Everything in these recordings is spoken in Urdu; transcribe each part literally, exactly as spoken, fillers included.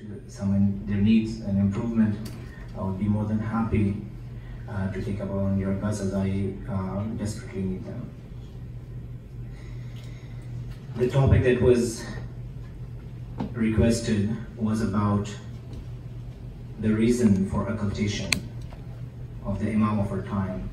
to someone their needs and improvement, I would be more than happy uh, to take up on your advice, as I uh, desperately need them. The topic that was requested was about the reason for occultation of the Imam of our time.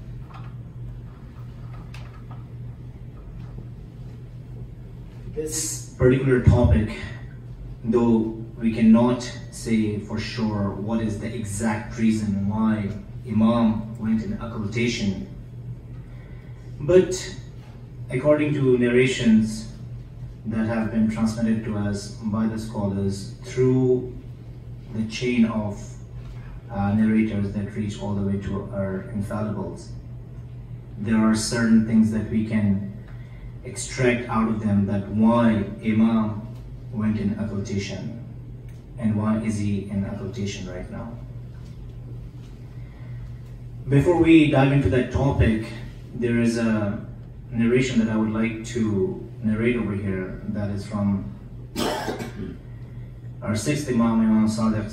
This particular topic, though we cannot say for sure what is the exact reason why Imam went in occultation, but according to narrations that have been transmitted to us by the scholars through the chain of uh, narrators that reach all the way to our infallibles, there are certain things that we can extract out of them, that why Imam went in occultation and why is he in occultation right now. Before we dive into that topic, there is a narration that I would like to narrate over here that is from our sixth Imam, Imam Sadiq.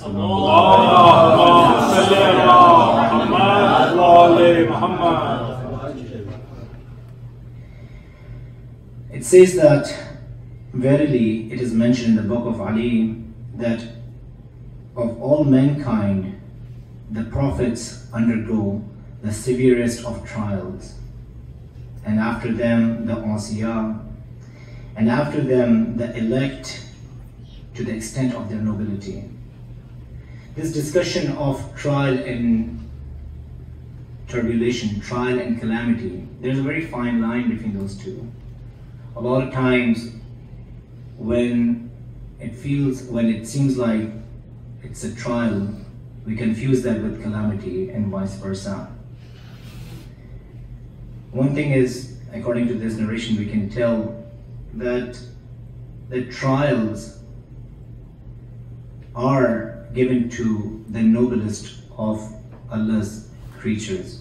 It says that, verily it is mentioned in the book of Ali that of all mankind the prophets undergo the severest of trials, and after them the Awsiya, and after them the elect to the extent of their nobility. This discussion of trial and tribulation, trial and calamity, there's a very fine line between those two. A lot of times when it feels, when it seems like it's a trial, we confuse that with calamity and vice versa. One thing is, according to this narration, we can tell that the trials are given to the noblest of Allah's creatures.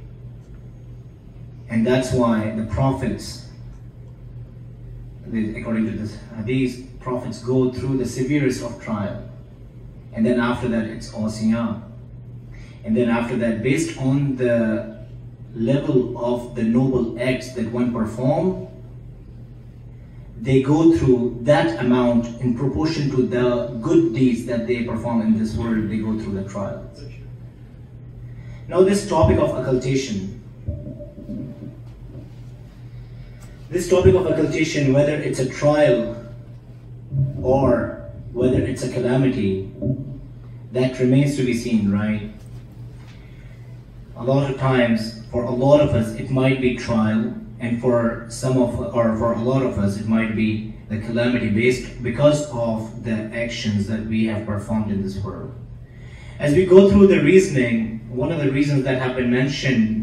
And that's why the prophets, according to this hadith, prophets go through the severest of trial. And then after that it's Awsiya. And then after that, based on the level of the noble acts that one perform, they go through that amount in proportion to the good deeds that they perform in this world. They go through the trials. Now this topic of occultation, This topic of occultation, whether it's a trial or whether it's a calamity, that remains to be seen, right? A lot of times, for a lot of us, it might be trial, and for some of, or for a lot of us, it might be the calamity based because of the actions that we have performed in this world. As we go through the reasoning, one of the reasons that have been mentioned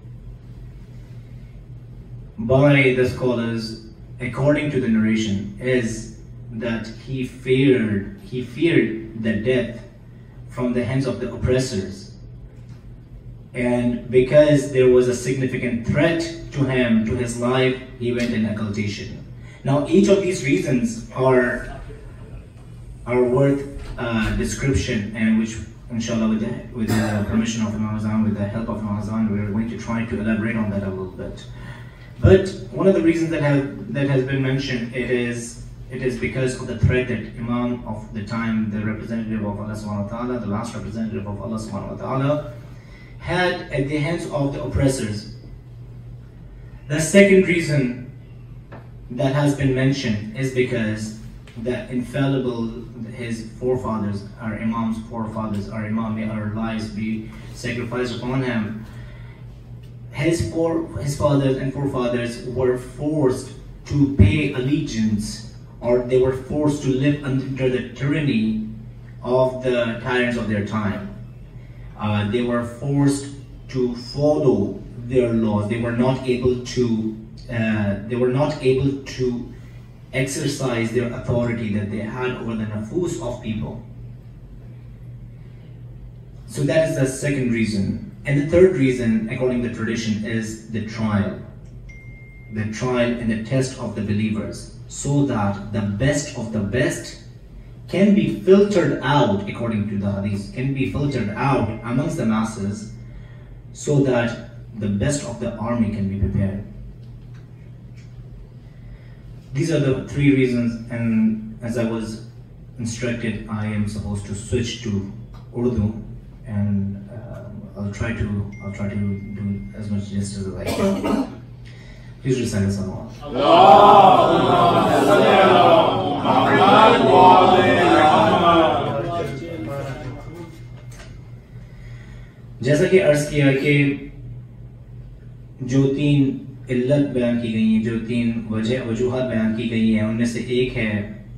by the scholars, according to the narration, is that he feared, he feared the death from the hands of the oppressors. And because there was a significant threat to him, to his life, he went in occultation. Now each of these reasons are, are worth uh, description, and which, inshallah, with the, with the permission of Imam Azan, with the help of Imam Azan, we are going to try to elaborate on that a little bit. But one of the reasons that have that has been mentioned, it is it is because of the threat that Imam of the time, the representative of Allah subhanahu wa ta'ala, the last representative of Allah subhanahu wa ta'ala, had at the hands of the oppressors. The second reason that has been mentioned is because the infallible, his forefathers, our Imam's forefathers, our Imam, may our lives be sacrificed upon him. His, fore, his fathers and forefathers were forced to pay allegiance, or they were forced to live under the tyranny of the tyrants of their time. Uh, they were forced to follow their laws. They were not able to. Uh, they were not able to exercise their authority that they had over the nafus of people. So that is the second reason. And the third reason, according to the tradition, is the trial. The trial and the test of the believers, so that the best of the best can be filtered out, according to the hadith, can be filtered out amongst the masses so that the best of the army can be prepared. These are the three reasons, and as I was instructed, I am supposed to switch to Urdu, and uh, I'll try to I'll try to do as much justice as I can. Please recite the salawat. جیسا کہ عرض کیا کہ جو تین علت بیان کی گئی ہیں، جو تین وجہ وجوہات بیان کی گئی ہیں، ان میں سے ایک ہے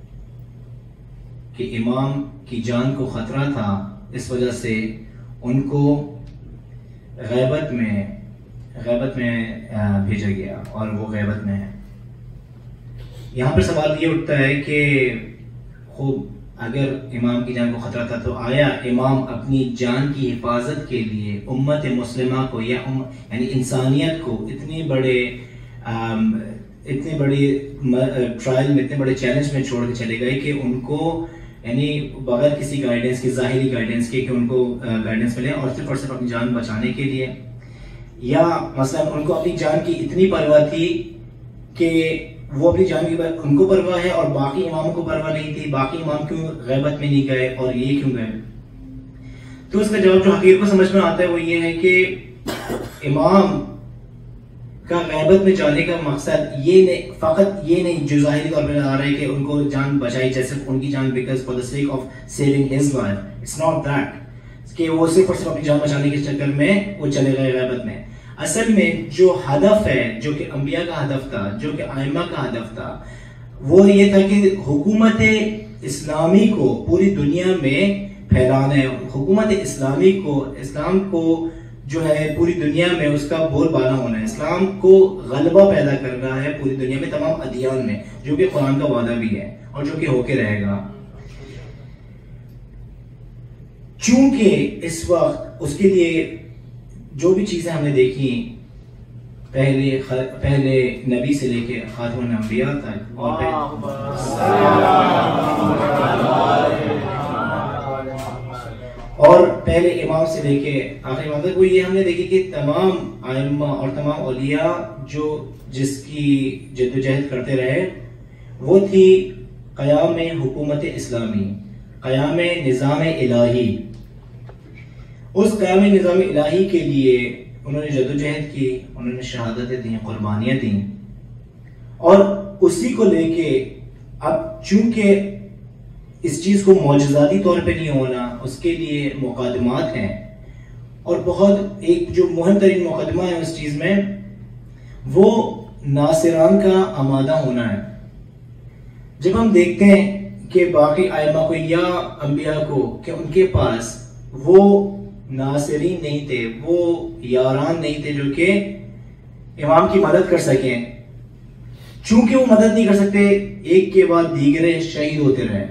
کہ امام کی جان کو خطرہ تھا، اس وجہ سے ان کو غیبت میں غیبت میں بھیجا گیا اور وہ غیبت میں ہے۔ یہاں پر سوال یہ اٹھتا ہے کہ خوب اگر امام کی جان کو خطرہ تھا تو آیا امام اپنی جان کی حفاظت کے لیے امت مسلمہ کو یا ام یعنی انسانیت کو اتنے بڑے اتنے بڑی ٹرائل میں، اتنے بڑے چیلنج میں چھوڑ کے چلے گئے کہ ان کو یعنی بغیر کسی گائیڈنس کی، ظاہری گائیڈنس کے، کہ ان کو گائیڈنس ملے اور صرف اور صرف اپنی جان بچانے کے لیے، یا مثلا ان کو اپنی جان کی اتنی پرواہ تھی کہ وہ اپنی جان کی ان کو پرواہ ہے اور باقی اماموں کو پرواہ نہیں تھی، باقی امام کیوں غیبت میں نہیں گئے اور یہ کیوں گئے؟ تو اس کا جواب جو حقیقت کو سمجھ میں آتا ہے وہ یہ ہے کہ امام کا غیبت میں جانے کا مقصد یہ نہیں، فقط یہ نہیں جو ظاہری طور پہ نظر آ رہا ہے کہ ان کو جان بچائی جیسے ان کی جان because for the sake of saving his life, it's not that کہ وہ صرف اور صرف اپنی جان بچانے کے چکر میں وہ چلے گئے غیبت میں۔ اصل میں جو ہدف ہے، جو کہ انبیاء کا ہدف تھا، جو کہ ائمہ کا ہدف تھا، وہ یہ تھا کہ حکومت اسلامی کو پوری دنیا میں پھیلانا ہے، حکومت اسلامی کو، اسلام کو جو ہے پوری دنیا میں اس کا بول بالا ہونا ہے، اسلام کو غلبہ پیدا کرنا ہے پوری دنیا میں تمام ادیان میں، جو کہ قرآن کا وعدہ بھی ہے اور جو کہ ہو کے رہے گا۔ چونکہ اس وقت اس کے لیے جو بھی چیزیں ہم نے دیکھی پہلے پہلے نبی سے لے کے خاتم الانبیاء تک، اور اور پہلے امام سے لے کے آخری امام تک، وہ یہ ہم نے دیکھی کہ تمام ائمہ اور تمام اولیاء جو جس کی جدوجہد کرتے رہے وہ تھی قیام حکومت اسلامی، قیام نظام الہی۔ اس قیام نظام الہی کے لیے انہوں نے جدوجہد کی، انہوں نے شہادتیں دیں، قربانیاں دیں، اور اسی کو لے کے اب چونکہ اس چیز کو معجزاتی طور پہ نہیں ہونا، اس کے لیے مقدمات ہیں، اور بہت ایک جو مہم ترین مقدمہ ہے اس چیز میں وہ ناصران کا آمادہ ہونا ہے۔ جب ہم دیکھتے ہیں کہ باقی ائمہ کو یا انبیاء کو کہ ان کے پاس وہ ناصرین نہیں تھے، وہ یاران نہیں تھے جو کہ امام کی مدد کر سکیں، چونکہ وہ مدد نہیں کر سکتے ایک کے بعد دیگرے شہید ہوتے رہے،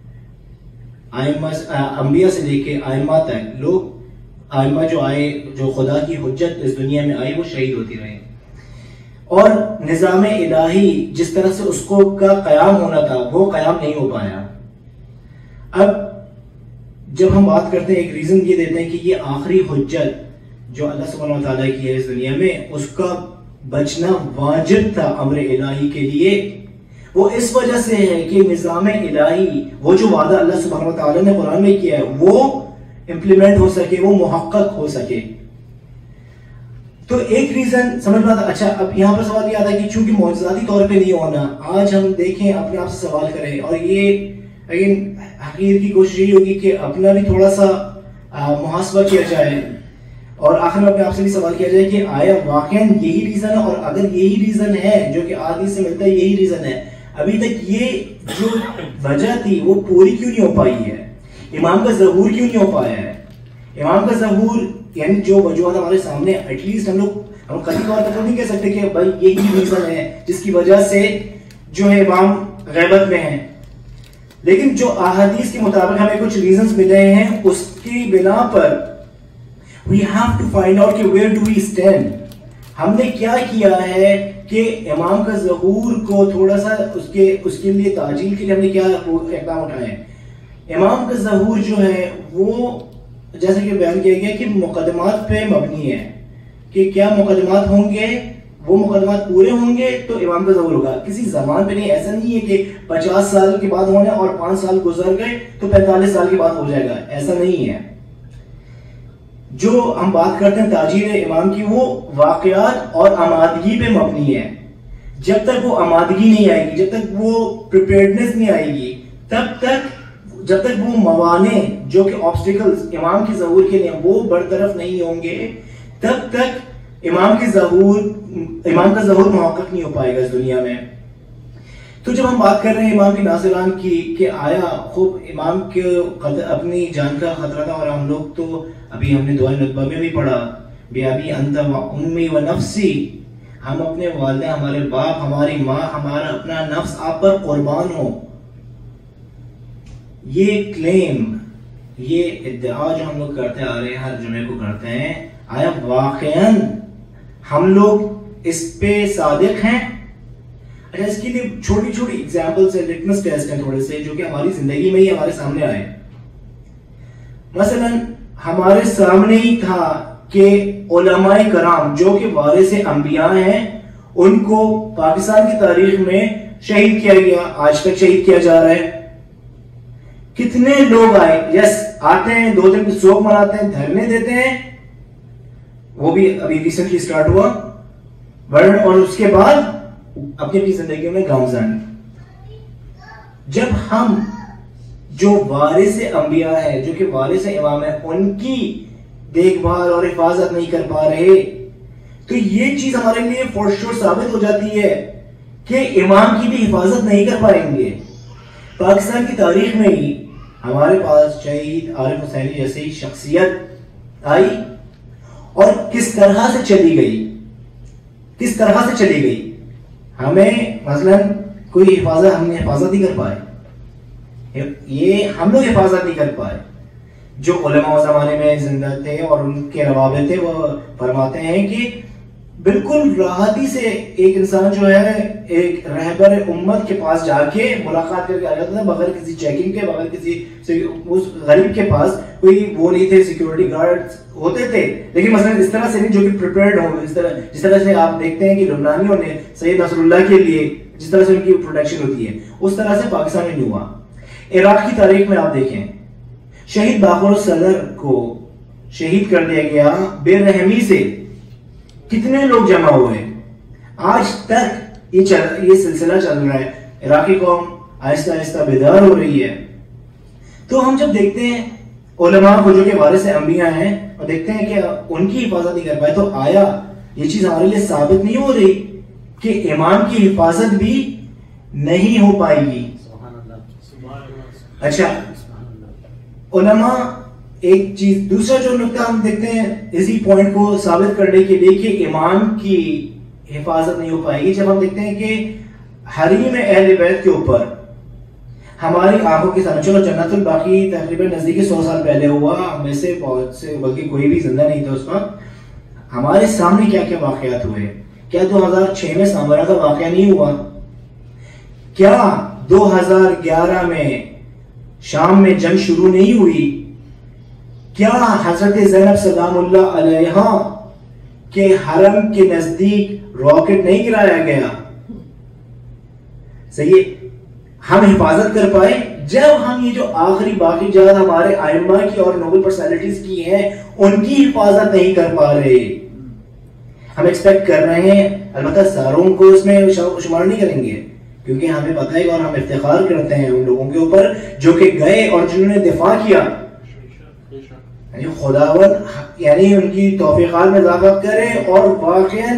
انبیاء سے لے کے ائمہ تک لوگ، ائمہ جو آئے، جو خدا کی حجت اس دنیا میں آئی، وہ شہید ہوتی رہے، اور نظام الہی جس طرح سے اس کو کا قیام ہونا تھا وہ قیام نہیں ہو پایا۔ اب جب ہم بات کرتے ہیں، ایک ریزن یہ دیتے ہیں کہ یہ آخری حجت جو اللہ سبحانہ وتعالیٰ کی ہے اس دنیا میں، اس کا بچنا واجب تھا امر الہی کے لیے۔ وہ اس وجہ سے ہے کہ نظام الہی، وہ جو وعدہ اللہ سبحانہ وتعالیٰ نے قرآن میں کیا ہے، وہ امپلیمنٹ ہو سکے، وہ محقق ہو سکے۔ تو ایک ریزن سمجھ میں آتا۔ اچھا، اب یہاں پر سوال یہ آتا ہے کہ چونکہ معجزاتی طور پہ نہیں ہونا، آج ہم دیکھیں اپنے آپ سے سوال کریں، اور یہ لیکن حقیقت کی کوشش یہ ہوگی کہ اپنا بھی تھوڑا سا محاسبہ کیا جائے، اور آخر میں اپنے آپ سے بھی سوال کیا جائے کہ آیا واقعاً یہی ریزن ہے، اور اگر یہی ریزن ہے جو کہ آدمی سے ملتا ہے، یہی ریزن ہے، ابھی تک یہ جو وجہ تھی وہ پوری کیوں نہیں ہو پائی ہے؟ امام کا ظہور کیوں نہیں ہو پایا ہے؟ امام کا ظہور یعنی جو وجوہات ہمارے سامنے، ایٹ لیسٹ ہم لوگ ہم قطعی طور پر نہیں کہہ سکتے کہ بھائی یہی ریزن ہے جس کی وجہ سے جو ہے امام غیبت میں ہیں، لیکن جو احادیث کے مطابق ہمیں کچھ ریزنز ملے ہیں، اس کی بنا پر we have to find out کہ where do we stand، ہم نے کیا کیا ہے کہ امام کا ظہور کو تھوڑا سا اس کے اس کے لیے تعجیل کے لیے ہم نے کیا اقدام اٹھائے ہیں۔ امام کا ظہور جو ہے وہ جیسے کہ بیان کیا گیا کہ مقدمات پہ مبنی ہے کہ کیا مقدمات ہوں گے، وہ مقدمات پورے ہوں گے تو امام کا ظہور ہوگا. کسی زمان پہ نہیں، ایسا نہیں ہے کہ پچاس سال کے بعد ہونا اور پانچ سال گزر گئے تو پینتالیس سال کے بعد ہو جائے گا، ایسا نہیں ہے. جو ہم بات کرتے ہیں تاجیر امام کی وہ واقعات اور آمادگی پہ مبنی ہے. جب تک وہ آمادگی نہیں آئے گی، جب تک وہ پریپیئرڈنس نہیں آئے گی، تب تک جب تک وہ موانع جو کہ آبسٹیکلز امام کی ظہور کے لیے وہ برطرف نہیں ہوں گے، تب تک امام کی ظہور امام کا ظہور محقق نہیں ہو پائے گا اس دنیا میں. تو جب ہم بات کر رہے ہیں امام کی ناصران کی کہ آیا خوب امام کے اپنی جان کا خطرہ تھا، اور ہم لوگ تو ابھی ہم نے دعائے نطبہ میں بھی پڑھا بے ابی انت و امی و نفسی، ہم اپنے والدہ، ہمارے باپ، ہماری ماں، ہمارا اپنا نفس آپ پر قربان ہو. یہ کلیم، یہ ادعا جو ہم لوگ کرتے آ رہے ہیں، ہر جمعے کو کرتے ہیں، آیا واقعاً ہم لوگ اس پہ صادق ہیں؟ اچھا، اس کے لیے چھوٹی چھوٹی ایگزامپلس ہیں، لٹمس ٹیسٹ ہیں تھوڑے سے جو کہ ہماری زندگی میں ہی ہمارے سامنے آئے. مثلا ہمارے سامنے ہی تھا کہ علماء کرام جو کہ وارث انبیاء ہیں ان کو پاکستان کی تاریخ میں شہید کیا گیا، آج تک شہید کیا جا رہا ہے. کتنے لوگ آئے، یس آتے ہیں، دو دن سوگ مناتے ہیں، دھرنے دیتے ہیں، وہ بھی ابھی ریسنٹلی سٹارٹ ہوا، اور اس کے بعد اپنی اپنی زندگیوں میں گامزن. جب ہم جو وارث انبیاء ہے، جو کہ وارث امام ہے، ان کی دیکھ بھال اور حفاظت نہیں کر پا رہے تو یہ چیز ہمارے لیے فور شور ثابت ہو جاتی ہے کہ امام کی بھی حفاظت نہیں کر پائیں گے. پاکستان کی تاریخ میں ہی ہمارے پاس شہید عارف حسینی جیسی شخصیت آئی اور کس طرح سے چلی گئی، کس طرح سے چلی گئی. ہمیں مثلا کوئی حفاظت، ہم نے حفاظت نہیں کر پائے، یہ ہم لوگ حفاظت نہیں کر پائے. جو علماء اس زمانے میں زندہ تھے اور ان کے روابط تھے وہ فرماتے ہیں کہ بالکل راحتی سے ایک انسان جو ہے ایک رہبر امت کے پاس جا کے ملاقات کر کے آ جاتا تھا بغیر کسی چیکنگ کے، بغیر کسی اس غریب کے پاس کوئی وہ نہیں تھے، سیکیورٹی گارڈز ہوتے تھے لیکن مثلا اس طرح سے نہیں جو کہ پریپیئرڈ ہو. اس طرح جس طرح سے آپ دیکھتے ہیں کہ لبنانیوں نے سید نصر اللہ کے لیے جس طرح سے ان کی پروٹیکشن ہوتی ہے اس طرح سے پاکستان میں نہیں ہوا. عراق کی تاریخ میں آپ دیکھیں، شہید باقر الصدر کو شہید کر دیا گیا بے رحمی سے. کتنے لوگ جمع ہوئے، آج تک یہ چل یہ سلسلہ چل رہا ہے. عراقی قوم آہستہ آہستہ بیدار ہو رہی ہے. تو ہم جب دیکھتے ہیں علماء کو جو کہ وارث انبیاء ہیں اور دیکھتے ہیں کہ ان کی حفاظت نہیں کر پائے تو آیا یہ چیز ہمارے لیے ثابت نہیں ہو رہی کہ امام کی حفاظت بھی نہیں ہو پائے گی؟ اچھا، علماء ایک چیز، دوسرا جو نقطہ ہم دیکھتے ہیں اسی پوائنٹ کو ثابت کرنے کے لیے کہ امام کی حفاظت نہیں ہو پائے گی، جب ہم دیکھتے ہیں کہ حریم اہل بیت کے اوپر ہماری آنکھوں کے سامنے، چلو جنت الباقی تقریباً نزدیک سو سال پہلے ہوا، ہم میں سے بہت سے بلکہ کوئی بھی زندہ نہیں تھا اس وقت، ہمارے سامنے کیا کیا واقعات ہوئے. کیا دو ہزار چھ میں سامرا کا واقعہ نہیں ہوا؟ کیا دو ہزار گیارہ میں شام میں جنگ شروع نہیں ہوئی؟ کیا حضرت زینب سلام اللہ علیہا کے حرم کے نزدیک راکٹ نہیں گرایا گیا؟ صحیح، ہم حفاظت کر پائے جب ہم یہ جو آخری باقی جات ہمارے ائمہ کی اور نوبل پرسنالٹیز کی ہیں ان کی حفاظت نہیں کر پا رہے. ہم ایکسپیکٹ کر رہے ہیں، البتہ ساروں کو اس میں شمار نہیں کریں گے کیونکہ ہمیں پتہ ہے اور ہم افتخار کرتے ہیں ان لوگوں کے اوپر جو کہ گئے اور جنہوں نے دفاع کیا. یعنی خداوند یعنی ان کی توفیقات میں اضافہ کرے اور واقعاً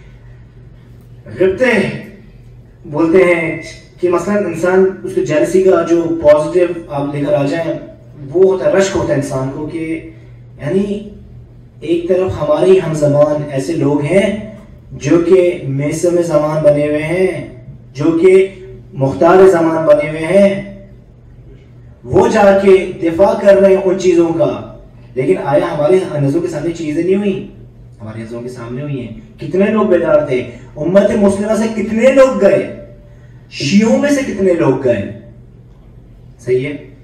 غبطے بولتے ہیں کہ مثلا انسان اس کو جیلسی کا جو پازیٹیو آپ لے کر آ جائیں وہ ہوتا ہے، رشک ہوتا ہے انسان کو کہ یعنی ایک طرف ہمارے ہم زمان ایسے لوگ ہیں جو کہ میسم زمان بنے ہوئے ہیں، جو کہ مختار زمان بنے ہوئے ہیں، وہ جا کے دفاع کر رہے ہیں ان چیزوں کا. لیکن آیا ہمارے نظروں کے سامنے چیزیں نہیں ہوئی؟ ہماری نظروں کے سامنے ہوئی ہیں. کتنے لوگ بیدار تھے؟ امت مسلمہ سے کتنے لوگ گئے؟ شیعوں میں سے کتنے لوگ گئے؟ صحیح ہے.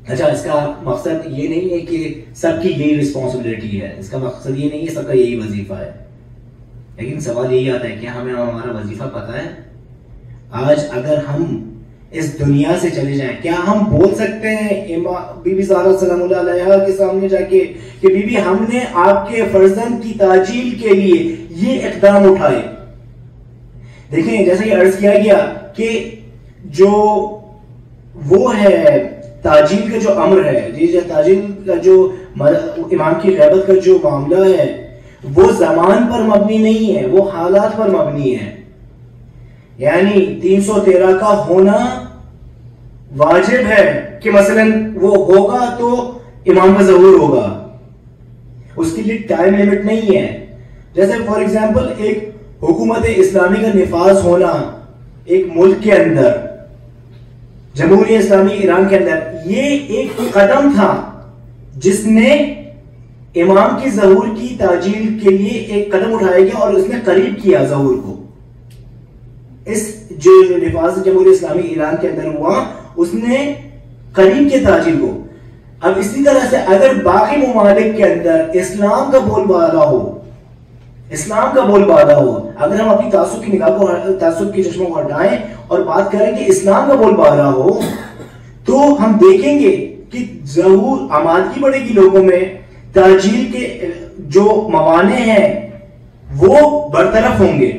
اچھا اس کا مقصد یہ نہیں ہے کہ سب کی یہی رسپانسبلٹی ہے، اس کا مقصد یہ نہیں ہے سب کا یہی وظیفہ ہے، لیکن سوال یہی آتا ہے کہ ہمیں ہمارا وظیفہ پتہ ہے؟ آج اگر ہم اس دنیا سے چلے جائیں، کیا ہم بول سکتے ہیں بی بی زہرا سلام اللہ علیہا کے سامنے جا کے کہ بی بی ہم نے آپ کے فرزند کی تاجیل کے لیے یہ اقدام اٹھائے؟ دیکھیں جیسا کہ عرض کیا گیا کہ جو وہ ہے تاجیل کا جو امر ہے، یہ تاجیل کا جو امام کی غیبت کا جو معاملہ ہے وہ زمان پر مبنی نہیں ہے، وہ حالات پر مبنی ہے. یعنی تین سو تیرہ کا ہونا واجب ہے کہ مثلا وہ ہوگا تو امام کا ظہور ہوگا، اس کے لیے ٹائم لیمٹ نہیں ہے. جیسے فار ایگزامپل ایک حکومت اسلامی کا نفاذ ہونا ایک ملک کے اندر، جمہوریہ اسلامی ایران کے اندر، یہ ایک قدم تھا جس نے امام کی ظہور کی تاجیل کے لیے ایک قدم اٹھایا گیا اور اس نے قریب کیا ظہور کو. اس جو نفاذ جمہوریہ اسلامی ایران کے اندر ہوا اس نے قریب کیا تاجیل کو. اب اسی طرح سے اگر باقی ممالک کے اندر اسلام کا بول بالا ہو، اسلام کا بول بالا ہو، اگر ہم اپنی تعصب کی نگاہ کو تعصب کی چشموں کو ہٹائیں اور بات کریں کہ اسلام کا بول بالا ہو، تو ہم دیکھیں گے کہ ظہور آمادگی بڑھے گی لوگوں میں، تاجیل کے جو موانع ہیں وہ برطرف ہوں گے.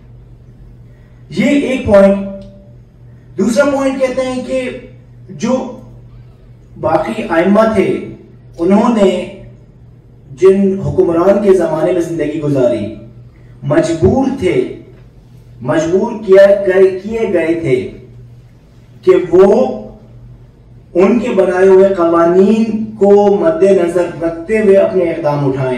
یہ ایک پوائنٹ. دوسرا پوائنٹ کہتے ہیں کہ جو باقی ائمہ تھے انہوں نے جن حکمران کے زمانے میں زندگی گزاری مجبور تھے مجبور کیا گئے کیے گئے تھے کہ وہ ان کے بنائے ہوئے قوانین کو مد نظر رکھتے ہوئے اپنے اقدام اٹھائیں.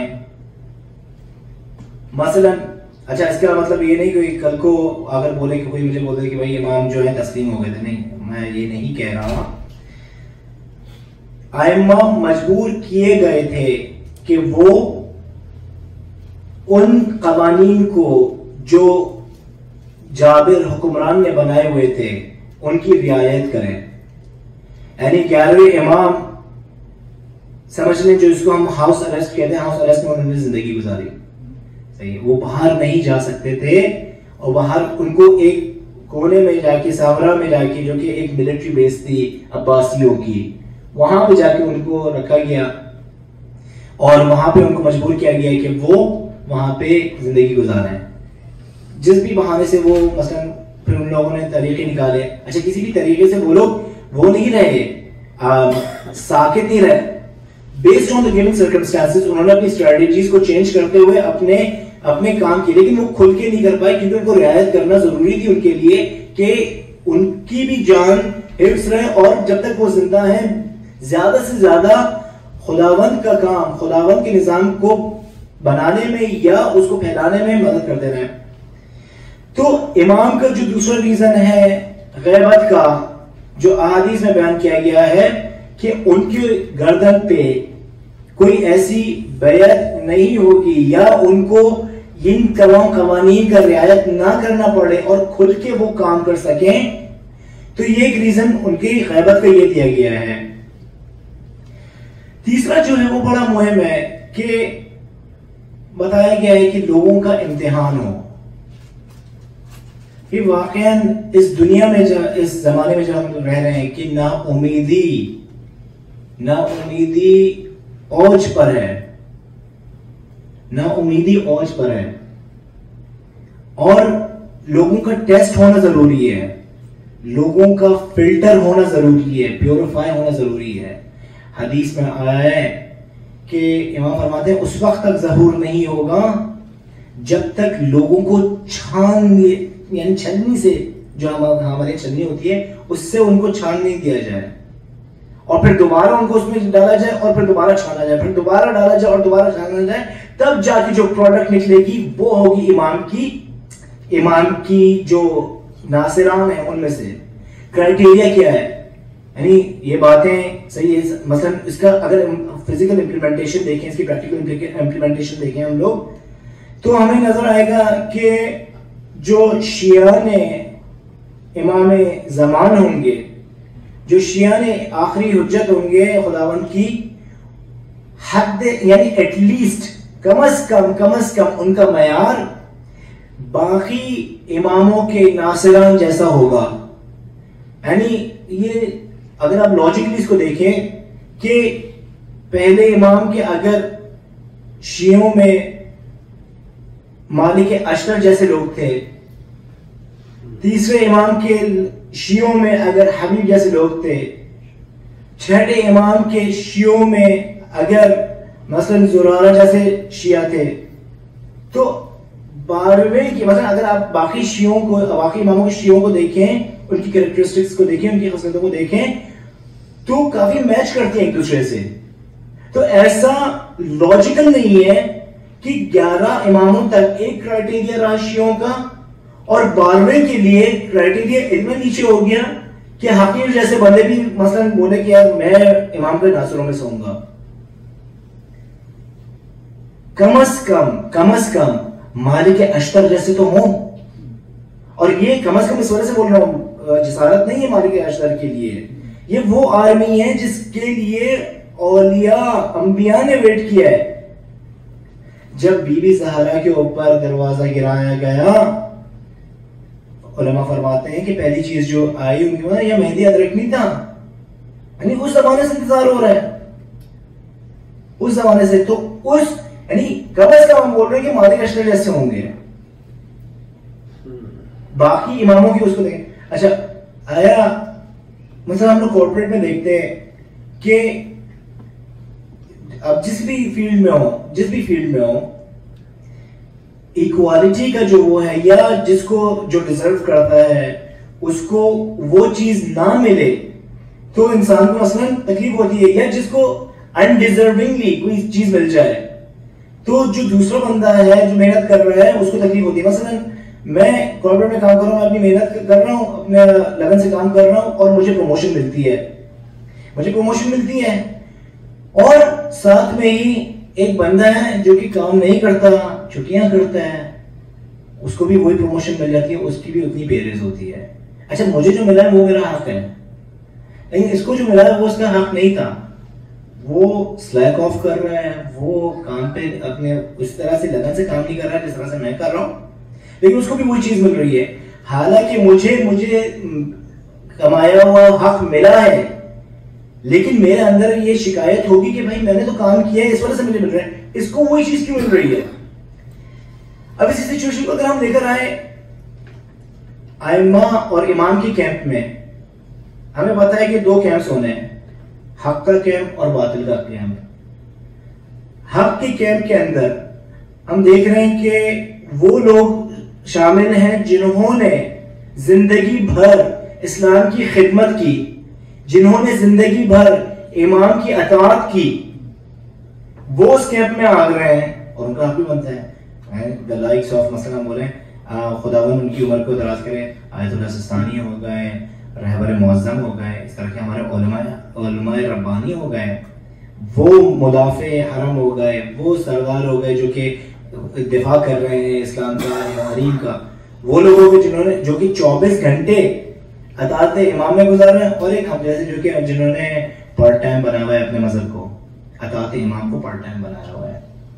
مثلا اچھا اس کا مطلب یہ نہیں کہ کل کو اگر بولے کہ کوئی مجھے بولے کہ بھائی امام جو ہے تسلیم ہو گئے تھے، نہیں، میں یہ نہیں کہہ رہا. ائمہ مجبور کیے گئے تھے کہ وہ ان قوانین کو جو جابر حکمران نے بنائے ہوئے تھے ان کی رعایت کریں. یعنی گیارہویں امام سمجھ لیں جو اس کو ہم ہاؤس اریسٹ کہتے ہیں، ہاؤس اریسٹ میں انہوں نے زندگی گزاری. صحیح، وہ باہر نہیں جا سکتے تھے اور باہر ان کو ایک کونے میں جا کے ساورا میں جا کے جو کہ ایک ملٹری بیس تھی عباسیوں کی، وہاں پہ جا کے ان کو رکھا گیا اور وہاں پہ ان کو مجبور کیا گیا کہ وہ وہاں پہ زندگی گزاریں. جس بھی بہانے سے وہ مثلا پھر ان لوگوں نے طریقے نکالے. اچھا کسی بھی طریقے سے وہ لوگ وہ نہیں رہے، ساکت نہیں رہے. Based on the given circumstances انہوں نے اپنی اسٹریٹجیز کو چینج کرتے ہوئے اپنے اپنے کام کیے، لیکن وہ کھل کے نہیں کر پائے کیونکہ ان کو رعایت کرنا ضروری تھی ان کے لیے کہ ان کی بھی جان حفظ رہے اور جب تک وہ زندہ ہیں زیادہ سے زیادہ خداوند کا کام، خداوند کے نظام کو بنانے میں یا اس کو پھیلانے میں مدد کرتے رہے. تو امام کا جو دوسرا ریزن ہے غیبت کا، جو احادیث میں بیان کیا گیا ہے کہ ان کی گردن پہ کوئی ایسی بیعت نہیں ہوگی یا ان کو ان تمام قوانین کا رعایت نہ کرنا پڑے اور کھل کے وہ کام کر سکیں. تو یہ ایک ریزن ان کی غیبت کا یہ دیا گیا ہے. تیسرا جو ہے وہ بڑا مہم ہے کہ بتایا گیا ہے کہ لوگوں کا امتحان ہو کہ واقعاً اس دنیا میں اس زمانے میں جو ہم رہ رہے ہیں کہ نا امیدی نا امیدی اوج پر ہے نا امیدی اوج پر ہے اور لوگوں کا ٹیسٹ ہونا ضروری ہے، لوگوں کا فلٹر ہونا ضروری ہے، پیوریفائی ہونا ضروری ہے. حدیث میں آیا ہے کہ امام فرماتے ہیں اس وقت تک ظہور نہیں ہوگا جب تک لوگوں کو چھان یعنی چھلنی سے جو ہمارے چھلنی ہوتی ہے اس سے ان کو چھان نہیں دیا جائے اور پھر دوبارہ ان کو اس میں ڈالا جائے اور پھر دوبارہ چھانا جائے، پھر دوبارہ ڈالا جائے اور دوبارہ چھانا جائے، تب جا کے جو پروڈکٹ نکلے گی وہ ہوگی امام کی امام کی جو ناصران ہیں ان میں سے. کرائٹیریا کیا ہے؟ یعنی یہ باتیں صحیح ہے. مثلا اس کا اگر فزیکل امپلیمنٹیشن دیکھیں، اس کی پریکٹیکل امپلیمنٹیشن دیکھیں ہم لوگ تو ہمیں نظر آئے گا کہ جو شیعہ نے امام زمان ہوں گے جو شیعہ نے آخری حجت ہوں گے خداوند کی، حد یعنی ایٹ لیسٹ کم از کم کم از کم ان کا معیار باقی اماموں کے ناصران جیسا ہوگا. یعنی یہ اگر آپ لاجکلی اس کو دیکھیں کہ پہلے امام کے اگر شیعوں میں مالک اشتر جیسے لوگ تھے، تیسرے امام کے شیعوں میں اگر حبیب جیسے لوگ تھے، چھٹے امام کے شیعوں میں اگر مثلا زرارہ جیسے شیعہ تھے، تو بارہویں کی مثلا اگر آپ باقی شیعوں کو باقی اماموں کے شیعوں کو دیکھیں، ان کی کریکٹرسٹکس کو دیکھیں، ان کی خصلتوں کو دیکھیں تو کافی میچ کرتی ہیں ایک دوسرے سے. تو ایسا لاجیکل نہیں ہے کہ گیارہ اماموں تک ایک کرائٹیریا رہا شیعوں کا اور بارہویں کے لیے کرائٹیریا اتنا نیچے ہو گیا کہ حقیر جیسے بندے بھی مثلا بولے کہ یار میں امام کے ناصروں میں سوں گا. کم از کم کم از کم مالک اشتر جیسے تو ہوں. اور یہ کم از کم اس وجہ سے بول رہا ہوں، جسارت نہیں ہے مالک اشتر کے لیے، یہ وہ آرمی ہے جس کے لیے اولیاء انبیاء نے ویٹ کیا ہے. جب بی بی زہرا کے اوپر دروازہ گرایا گیا، علماء فرماتے ہیں کہ پہلی چیز جو آئی ان کے بعد یہ مہدی ادرک نہیں تھا. یعنی اس زمانے سے انتظار ہو رہا ہے، اس زمانے سے. تو اس یعنی کم از کم ہم بول رہے ہیں کہ مالک اشتر جیسے ہوں گے. باقی اماموں کی اس کو دیکھیں. اچھا آیا مثلا ہم لوگ کارپوریٹ میں دیکھتے ہیں کہ اب جس بھی فیلڈ میں ہو جس بھی فیلڈ میں ہو ایکوالٹی کا جو وہ ہے یا جس کو جو ڈیزرو کرتا ہے اس کو وہ چیز نہ ملے تو انسان کو مثلا تکلیف ہوتی ہے، یا جس کو انڈیزرونگلی کوئی چیز مل جائے تو جو دوسرا بندہ ہے جو محنت کر رہا ہے اس کو تکلیف ہوتی ہے. مثلا میں کارپوریٹ میں کام کر رہا ہوں، اپنی محنت کر رہا ہوں، اپنے لگن سے کام کر رہا ہوں اور مجھے پروموشن ملتی ہے مجھے پروموشن ملتی ہے اور ساتھ میں ہی ایک بندہ ہے جو کہ کام نہیں کرتا، چھٹیاں کرتا ہے، اس کو بھی وہی پروموشن مل جاتی ہے، اس کی بھی اتنی پے ریز ہوتی ہے. اچھا مجھے جو ملا ہے وہ میرا حق ہے، لیکن اس کو جو ملا ہے وہ اس کا حق نہیں تھا. وہ سلیک آف کر رہا ہے، وہ کام پہ اپنے اس طرح سے لگن سے کام نہیں کر رہا ہے جس طرح سے میں کر رہا ہوں، لیکن اس کو بھی وہی چیز مل رہی ہے. حالانکہ مجھے مجھے کمایا ہوا حق ملا ہے، لیکن میرے اندر یہ شکایت ہوگی کہ بھائی میں نے تو کام کیا ہے، اس وجہ سے مجھے مل رہا ہے، اس کو وہی چیز کیوں مل رہی ہے. اب اسی سچویشن کو اگر ہم لے کر آئے ائمہ اور امام کی کیمپ میں، ہمیں پتا ہے کہ دو کیمپس ہونے ہیں، حق کا کیمپ اور باطل کا کیمپ. حق کے کیمپ کے اندر ہم دیکھ رہے ہیں کہ وہ لوگ شامل ہیں جنہوں نے زندگی بھر اسلام کی خدمت کی، جنہوں نے زندگی بھر امام کی اطاعت کی، وہ اس کیمپ میں آ رہے ہیں اور ان کا حق بھی بنتا ہے. the likes of مثلا بولیں خداوند ان کی عمر کو دراز کرے، آیت اللہ سستانی ہو گئے، رہبر معظم ہو گئے، اس طرح کے ہمارے علماء علماء ربانی ہو گئے، وہ مدافع حرم ہو گئے، وہ سردار ہو گئے جو کہ دفاع کر رہے ہیں اسلام کا یا حریم کا، وہ لوگوں کے جنہوں نے جو کہ چوبیس گھنٹے اطاعت امام میں گزار رہے ہیں، اور ایک ہم جیسے جو کہ جنہوں نے پارٹ ٹائم بنا ہوا ہے اپنے مذہب کو، اطاعت امام کو پارٹ ٹائم بنایا ہوا ہے.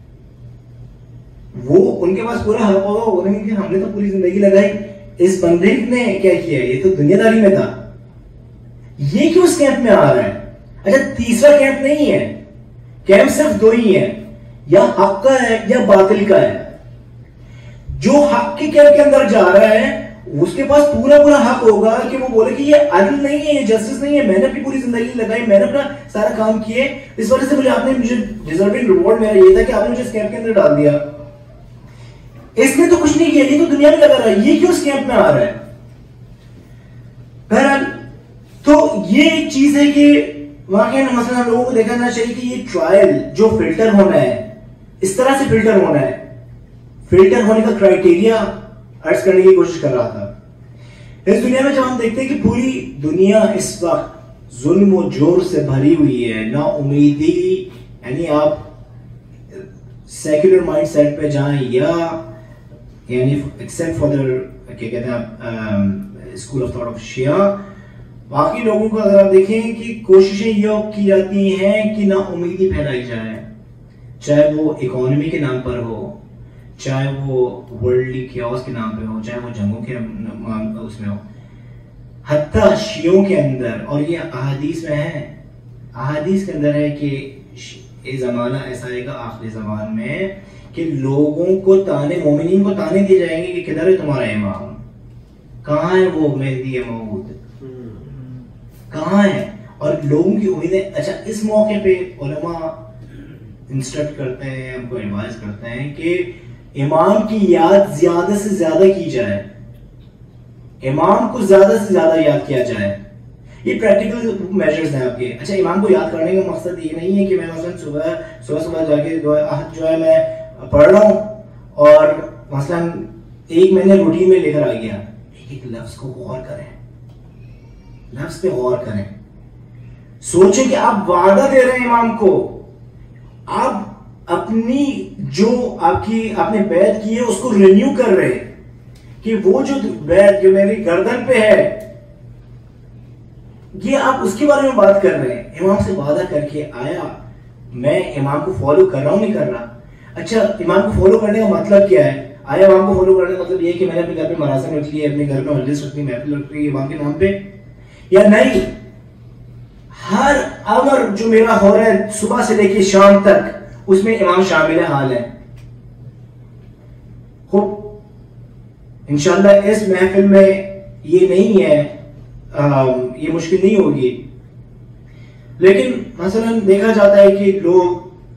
وہ ان کے پاس پورا حق ہوگا، وہ نہیں کہ ہم نے تو پوری زندگی لگائی، اس بندے نے کیا کیا، یہ تو دنیا داری میں تھا، یہ کیوں اس کیمپ میں آ رہا ہے. اچھا تیسرا کیمپ نہیں ہے، کیمپ صرف دو ہی ہیں، یا حق کا ہے یا باطل کا ہے. جو حق کے کیمپ کے اندر جا رہا ہے اس کے پاس پورا پورا حق ہوگا کہ وہ بولے کہ یہ عدل نہیں ہے، یہ جسٹس نہیں ہے، میں نے اپنی پوری زندگی لگائی، میں نے اپنا سارا کام کیے، اس وجہ سے مجھے آپ نے مجھے ڈیزرونگ ریوارڈ میرا یہ تھا کہ آپ نے مجھے اس کیمپ کے اندر ڈال دیا. اس نے تو کچھ نہیں کیا، یہ تو دنیا میں لگا رہا ہے، یہ کیوں اس کیمپ میں آ رہا ہے. بہرحال تو یہ ایک چیز ہے کہ واقعی مثلا لوگوں کو دیکھنا چاہیے کہ یہ ٹرائل جو فلٹر ہونا ہے اس طرح سے فلٹر ہونا ہے. فلٹر ہونے کا کرائٹیریا عرض کرنے کی کوشش کر رہا تھا. اس دنیا میں جب ہم دیکھتے ہیں کہ پوری دنیا اس وقت ظلم و جور سے بھری ہوئی ہے، نا امیدی، یعنی آپ سیکولر مائنڈ سیٹ پہ جائیں یا یعنی ایکسپٹ فار دا کیا کہتے ہیں اسکول آف تھاٹ آف شیعہ، باقی لوگوں کو اگر آپ دیکھیں کہ کوششیں یہ کی جاتی ہیں کہ نا امیدی پھیلائی جائے، چاہے وہ اکانومی کے نام پر ہو، چاہے وہ ورلڈلی کیوس کے نام پہ ہو، چاہے وہ جنگوں کے اس میں ہو، حتیٰ شیعوں کے اندر. اور یہ احادیث میں ہے، احادیث کے اندر ہے کہ یہ زمانہ ایسا آئے گا آخری زمان میں کہ لوگوں کو تانے، مومنین کو تانے دیے جائیں گے کہ کدھر ہے تمہارا امام، کہاں ہے وہ مہدی موعود، کہاں ہے. اور لوگوں کی امیدیں. اچھا اس موقع پہ علماء انسٹرکٹ کرتے ہیں، ہم کو ایڈوائز کرتے ہیں کہ امام کی یاد زیادہ سے زیادہ کی جائے، امام کو زیادہ سے زیادہ یاد کیا جائے. یہ پریکٹیکل میجرز ہیں آپ کے. اچھا امام کو یاد کرنے کا مقصد یہ نہیں ہے کہ میں مثلا صبح صبح صبح جا کے جو ہے میں پڑھ رہا ہوں اور مثلا ایک مہینے روٹین میں لے کر آ گیا. ایک ایک لفظ کو غور کریں، لفظ پہ غور کریں، سوچیں کہ آپ وعدہ دے رہے ہیں امام کو، آپ اپنی جو آپ کی آپ نے بیعت کی ہے اس کو رینیو کر رہے ہیں کہ وہ جو بیعت جو میری گردن پہ ہے یہ آپ اس کے بارے میں بات کر رہے ہیں. امام سے وعدہ کر کے آیا، میں امام کو فالو کر رہا ہوں نہیں کر رہا. اچھا امام کو فالو کرنے کا مطلب کیا ہے؟ آیا امام کو فالو کرنے کا مطلب یہ کہ میں نے اپنے گھر پہ مراسم رکھ لی ہے، اپنے گھر پہ مجلس رکھ لی، محفل رکھ لی امام کے نام پہ، یا نہیں؟ ہر امر جو میرا ہو رہا ہے صبح سے لے کے شام تک اس میں امام شامل حال ہے. خوب انشاءاللہ اس محفل میں یہ نہیں ہے، یہ مشکل نہیں ہوگی. لیکن مثلا دیکھا جاتا ہے کہ لوگ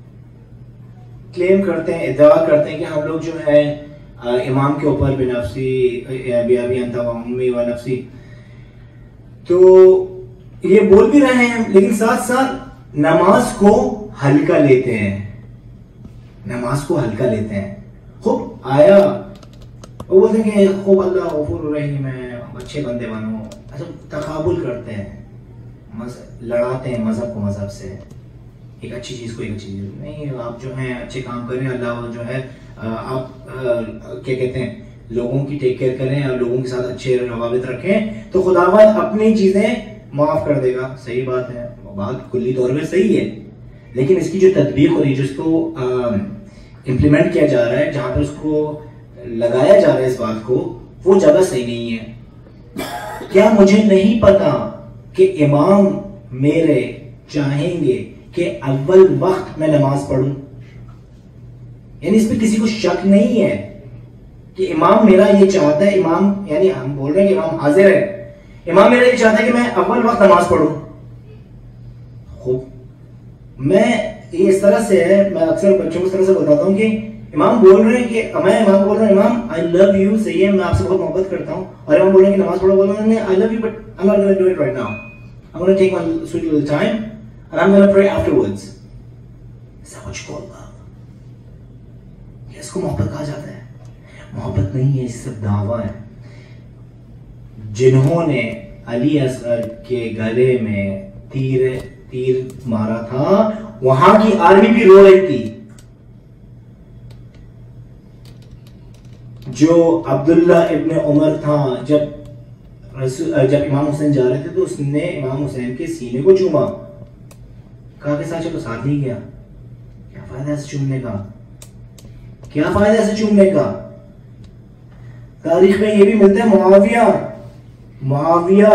کلیم کرتے ہیں، ادعا کرتے ہیں کہ ہم لوگ جو ہے امام کے اوپر بنفسی بیابی انت و امی و نفسی، تو یہ بول بھی رہے ہیں لیکن ساتھ ساتھ نماز کو ہلکا لیتے ہیں، نماز کو ہلکا لیتے ہیں. خوب آیا وہ بولتے ہیں کہ خوب اللہ غفور الرحیم ہے، اچھے بندے بنو. اچھا تقابل کرتے ہیں، لڑاتے ہیں مذہب کو مذہب سے، ایک اچھی چیز کو ایک اچھی چیز نہیں. آپ جو ہیں اچھے کام کریں، اللہ جو ہے آپ کیا کہتے ہیں لوگوں کی ٹیک کیئر کریں اور لوگوں کے ساتھ اچھے روابط رکھیں تو خداوند اپنی چیزیں معاف کر دے گا. صحیح بات ہے، بات کلی طور پہ صحیح ہے، لیکن اس کی جو تطبیق ہو رہی ہے، جس کو امپلیمنٹ کیا جا رہا ہے، جہاں پہ اس کو لگایا جا رہا ہے اس بات کو، وہ جگہ صحیح نہیں ہے. کیا مجھے نہیں پتا کہ امام میرے چاہیں گے کہ اول وقت میں نماز پڑھوں؟ یعنی اس پہ کسی کو شک نہیں ہے کہ امام میرا یہ چاہتا ہے، امام یعنی ہم بول رہے ہیں کہ امام حاضر ہے، امام میرا یہ چاہتا ہے کہ میں اول وقت نماز پڑھوں. خوب میں یہ اس طرح سے ہے، میں اکثر بچوں کو اس طرح سے بتاتا ہوں کہ امام بول رہے ہیں کہ میں امام بول رہا ہوں امام آئی لو یو، صحیح ہے میں آپ سے بہت محبت کرتا ہوں، اور امام بول رہے ہیں کہ نماز پڑھو، بول رہے ہیں I love you but I'm not going to do it right now. I'm going to take my sweet little time and I'm going to pray afterwards. Is that what you call love? اس کو محبت کہا جاتا ہے؟ محبت نہیں ہے، اس سے دعویٰ ہے. جنہوں نے علی اصغر کے گلے میں تیر تیر مارا تھا وہاں کی آرمی بھی رو رہی تھی. جو عبداللہ ابن عمر تھا، جب جب امام حسین جا رہے تھے تو اس نے امام حسین کے سینے کو چوما، کہا کہ ساتھ چلو ساتھ نہیں گیا. کیا فائدہ ایسے چومنے کا؟ کیا فائدہ ایسے چومنے کا؟ تاریخ میں یہ بھی ملتا ہے معاویہ معاویہ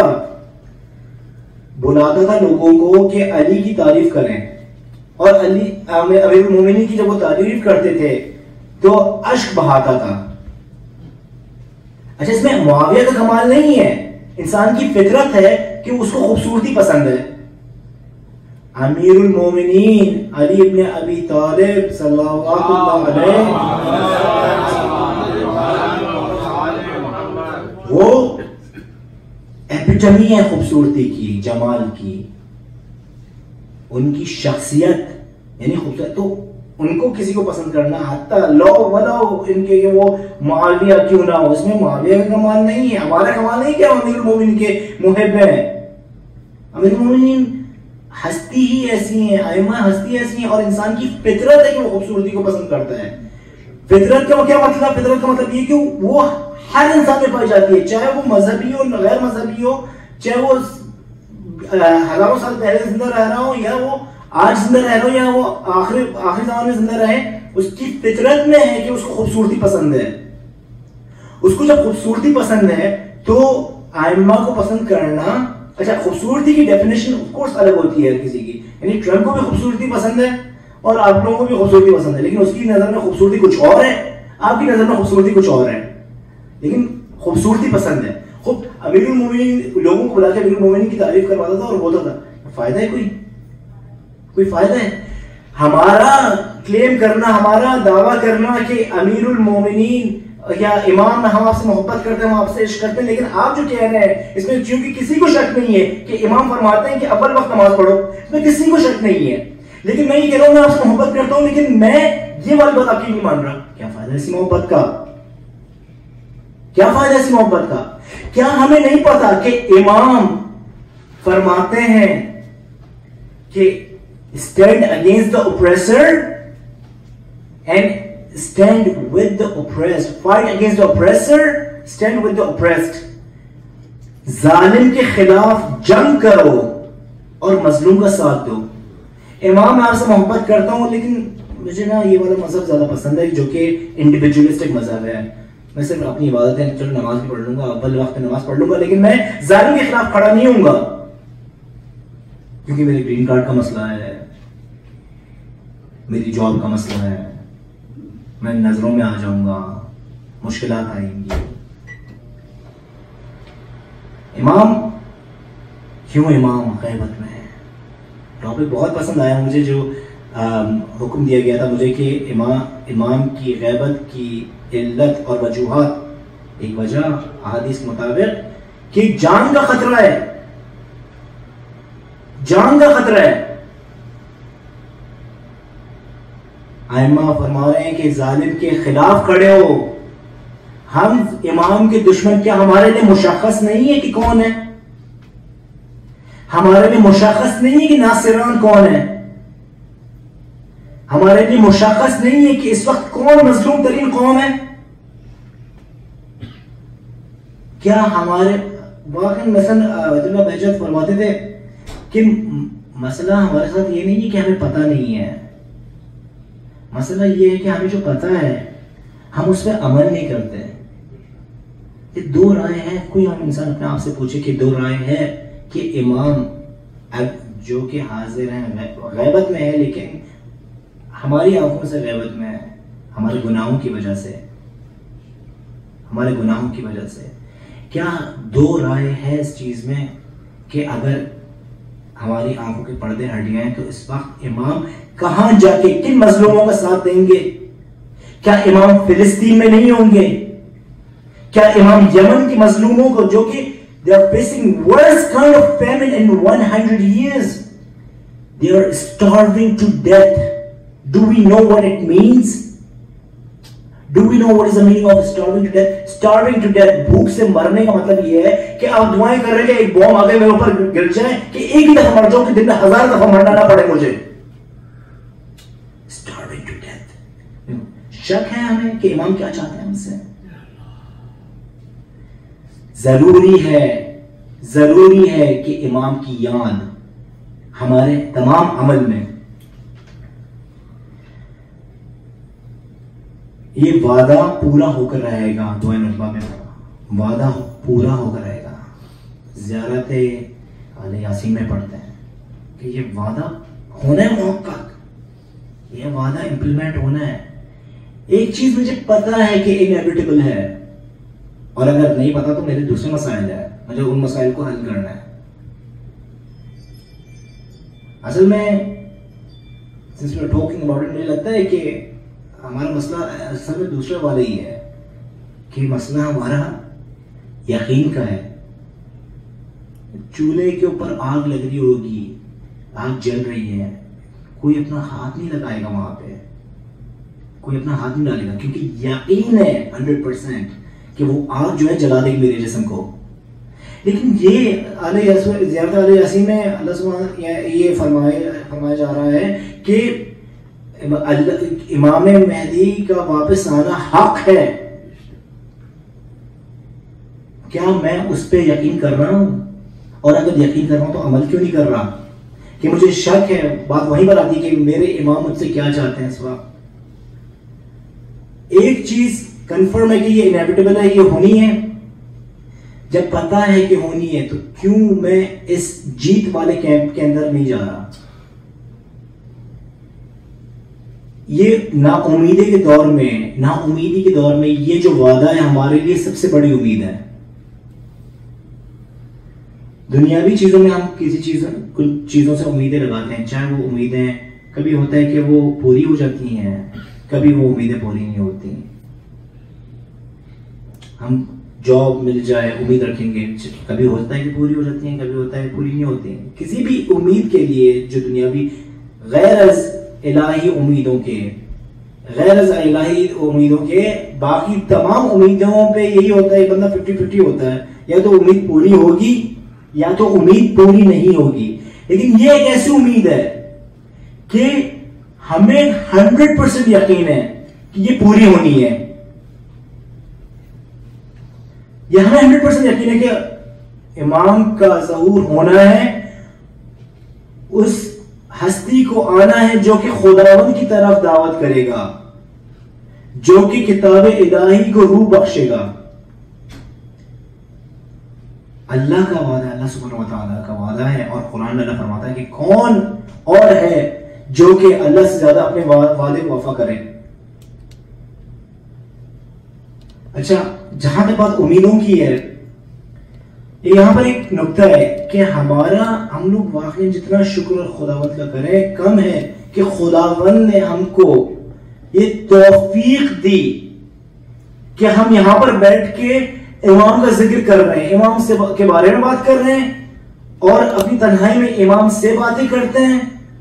بلاتا تھا لوگوں کو کہ علی کی تعریف کریں، اور علی امیر المومنین کی جب وہ تعریف کرتے تھے تو اشک بہاتا تھا. اچھا اس میں معاویہ کا کمال نہیں ہے، انسان کی فطرت ہے کہ اس کو خوبصورتی پسند ہے. امیر المومنین علی ابن ابی طالب صلی اللہ علیہ وہ ایپیٹمی ہے خوبصورتی کی، جمال کی. ان کی شخصیت یعنی خوبصورت، تو ان کو کسی کو پسند کرنا حتی لو ولو ان کے وہ معاویہ کیوں نہ ہو، اس میں معاویہ کا کمال نہیں ہے، ہمارا کمال نہیں کہ ہم امیر المومنین کے محب ہیں. امیر المومنین ہستی ہی ایسی ہیں، ائمہ ہستی ایسی ہیں، اور انسان کی فطرت ہے کہ وہ خوبصورتی کو پسند کرتا ہے. فطرت کا کیا مطلب؟ فطرت کا مطلب یہ کہ وہ ہر انسان میں پائی جاتی ہے، چاہے وہ مذہبی ہو غیر مذہبی ہو، چاہے وہ ہزاروں سال پہلے زندہ رہ رہا ہو یا وہ آج زندہ رہ رہا ہو یا وہ آخری آخری زمان میں زندہ رہے, اس کی فطرت میں ہے کہ اس کو خوبصورتی پسند ہے. اس کو جب خوبصورتی پسند ہے تو ائمہ کو پسند کرنا, اچھا خوبصورتی کی ڈیفینیشن آف کورس الگ ہوتی ہے کسی کی, یعنی ٹرمپ کو بھی خوبصورتی پسند ہے اور آپ لوگوں کو بھی خوبصورتی پسند ہے, لیکن اس کی نظر میں خوبصورتی کچھ اور ہے, آپ کی نظر میں خوبصورتی کچھ اور ہے, لیکن خوبصورتی پسند ہے. خوب امیر المومنین لوگوں کو بلا کے امیر المومنین کی تعریف کرواتا تھا اور بولتا تھا فائدہ ہے کوئی کوئی فائدہ ہے ہمارا کلیم کرنا, ہمارا دعویٰ کرنا کہ امیر المومنین یا امام ہم آپ سے محبت کرتے ہیں, ہم آپ سے عشق کرتے ہیں, لیکن آپ جو کہہ رہے ہیں اس میں چونکہ کسی کو شک نہیں ہے کہ امام فرماتے ہیں کہ اول وقت نماز پڑھو, اس میں کسی کو شک نہیں ہے, لیکن میں یہ کہہ رہا ہوں میں آپ سے محبت کرتا ہوں لیکن میں یہ والی بات آپ کی نہیں مان رہا. کیا فائدہ اسی محبت کا, کیا فائدہ اسی محبت کا؟ کیا ہمیں نہیں پتا کہ امام فرماتے ہیں کہ stand against the oppressor and stand with the oppressed, fight against the oppressor, stand with the oppressed. ظالم کے خلاف جنگ کرو اور مظلوم کا ساتھ دو. امام میں آپ سے محبت کرتا ہوں لیکن مجھے نا یہ والا مذہب زیادہ پسند ہے جو کہ انڈیویجولسٹک مذہب ہے, میں صرف اپنی عبادت ہے, چلو نماز بھی پڑھ لوں گا, اول وقت نماز پڑھ لوں گا, لیکن میں ظالم کے خلاف کھڑا نہیں ہوں گا کیونکہ میرے گرین کارڈ کا مسئلہ ہے, میری جاب کا مسئلہ ہے, میں نظروں میں آ جاؤں گا, مشکلات آئیں گی. امام کیوں امام غیبت میں ہے؟ ٹاپک بہت پسند آیا مجھے جو حکم دیا گیا تھا مجھے کہ امام امام کی غیبت کی علت اور وجوہات. ایک وجہ احادیث کے مطابق کہ جان کا خطرہ ہے, جان کا خطرہ ہے. ائمہ فرما رہے ہیں کہ ظالم کے خلاف کھڑے ہو. ہم امام کے دشمن کیا ہمارے لیے مشخص نہیں ہے کہ کون ہے؟ ہمارے لیے مشخص نہیں ہے کہ ناصران کون ہے؟ ہمارے لیے مشخص نہیں ہے کہ اس وقت کون مظلوم ترین قوم ہے؟ کیا ہمارے واقعی مثلا عبداللہ بہجت فرماتے تھے کہ مسئلہ ہمارے ساتھ یہ نہیں ہے کہ ہمیں پتہ نہیں ہے, مسئلہ یہ ہے کہ ہمیں جو پتہ ہے ہم اس پہ عمل نہیں کرتے. یہ دو رائے ہیں, کوئی ہم انسان اپنے آپ سے پوچھے کہ دو رائے ہے کہ امام جو کہ حاضر ہیں غیبت میں ہے لیکن ہماری آنکھوں سے غیبت میں ہے, ہمارے گناہوں کی وجہ سے, ہمارے گناہوں کی وجہ سے. کیا دو رائے ہے اس چیز میں کہ اگر ہماری آنکھوں کے پردے ہٹ گئے ہیں تو اس وقت امام کہاں جا کے کن مظلوموں کا ساتھ دیں گے؟ کیا امام فلسطین میں نہیں ہوں گے؟ کیا امام یمن کے مظلوموں کو جو کہ they are facing worst kind of famine in one hundred years, they are starving to death. Do we know what it means? Do we know what is the meaning of starving to death? Starving to death, بھوک سے مرنے کا مطلب یہ ہے کہ آپ دعائیں کر رہے ہیں کہ ایک بوم آگے میرے اوپر گر جائے کہ ایک ہی دفعہ مر جاؤں کہ دن میں ہزار دفعہ مرنا نہ پڑے مجھے. Starving to death. شک ہے ہمیں کہ امام کیا چاہتے ہیں ہم سے؟ ضروری ہے ضروری ہے کہ امام کی یاد ہمارے تمام عمل میں. یہ وعدہ پورا ہو کر رہے گا, دعائے نجبہ میں وعدہ پورا ہو کر رہے گا. زیارت آل یاسین میں پڑھتے ہیں کہ یہ وعدہ ہونا ہے محقق, یہ وعدہ امپلیمنٹ ہونا ہے. ایک چیز مجھے پتا ہے کہ انیویٹیبل ہے, اور اگر نہیں پتا تو میرے دوسرے مسائل ہیں, مجھے ان مسائل کو حل کرنا ہے. اصل میں since we are talking about it, مجھے لگتا ہے کہ ہمارا مسئلہ اصل میں دوسرے والا ہی ہے کہ مسئلہ ہمارا یقین کا ہے. چولہے کے اوپر آگ لگ رہی ہوگی, آگ جل رہی ہے, کوئی اپنا ہاتھ نہیں لگائے گا وہاں پہ, کوئی اپنا ہاتھ نہیں ڈالے گا کیونکہ یقین ہے ہنڈریڈ پرسینٹ کہ وہ آگ جو ہے جلا دے گی میرے جسم کو. لیکن یہ زیارت آل یاسین میں اللہ سبحانہ یہ فرمایا فرمایا جا رہا ہے کہ امام مہدی کا واپس آنا حق ہے. کیا میں اس پہ یقین کر رہا ہوں؟ اور اگر یقین کر رہا ہوں تو عمل کیوں نہیں کر رہا؟ کہ مجھے شک ہے، بات وہیں پر آتی ہے کہ میرے امام مجھ سے کیا چاہتے ہیں اس وقت. ایک چیز کنفرم ہے کہ یہ انیویٹیبل ہے، یہ ہونی ہے. جب پتا ہے کہ ہونی ہے تو کیوں میں اس جیت والے کیمپ کے اندر نہیں جا رہا؟ یہ نا امیدی کے دور میں نا امیدی کے دور میں یہ جو وعدہ ہے ہمارے لیے سب سے بڑی امید ہے. دنیاوی چیزوں میں ہم کسی چیز کچھ چیزوں سے امیدیں لگاتے ہیں، چاہے وہ امیدیں کبھی ہوتا ہے کہ وہ پوری ہو جاتی ہیں، کبھی وہ امیدیں پوری نہیں ہوتی. ہم جاب مل جائے امید رکھیں گے، کبھی ہوتا ہے کہ پوری ہو جاتی ہیں، کبھی ہوتا ہے پوری نہیں ہوتی ہیں. کسی بھی امید کے لیے جو دنیاوی غیر از الہی امیدوں کے غیر از الہی امیدوں کے باقی تمام امیدوں پہ یہی ہوتا ہے، بندہ ففٹی ففٹی ہوتا ہے، یا تو امید پوری ہوگی یا تو امید پوری نہیں ہوگی. لیکن یہ ایک ایسی امید ہے کہ ہمیں ہنڈریڈ پرسینٹ یقین ہے کہ یہ پوری ہونی ہے. یہ ہمیں ہنڈریڈ پرسینٹ یقین ہے کہ امام کا ظہور ہونا ہے، اس ہستی کو آنا ہے جو کہ خداوند کی طرف دعوت کرے گا، جو کہ کتاب الہی کو روح بخشے گا. اللہ کا وعدہ، اللہ سبحانہ وتعالی کا وعدہ ہے، اور قرآن میں اللہ فرماتا ہے کہ کون اور ہے جو کہ اللہ سے زیادہ اپنے وعدے کو وفا کرے. اچھا، جہاں تک بات امیدوں کی ہے، یہاں پر ایک نقطہ ہے کہ ہمارا ہم لوگ واقعی جتنا شکر خداوند کا کریں کم ہے کہ خداوند نے ہم کو یہ توفیق دی کہ ہم یہاں پر بیٹھ کے امام کا ذکر کر رہے ہیں، امام سے کے بارے میں بات کر رہے ہیں، اور اپنی تنہائی میں امام سے باتیں کرتے ہیں.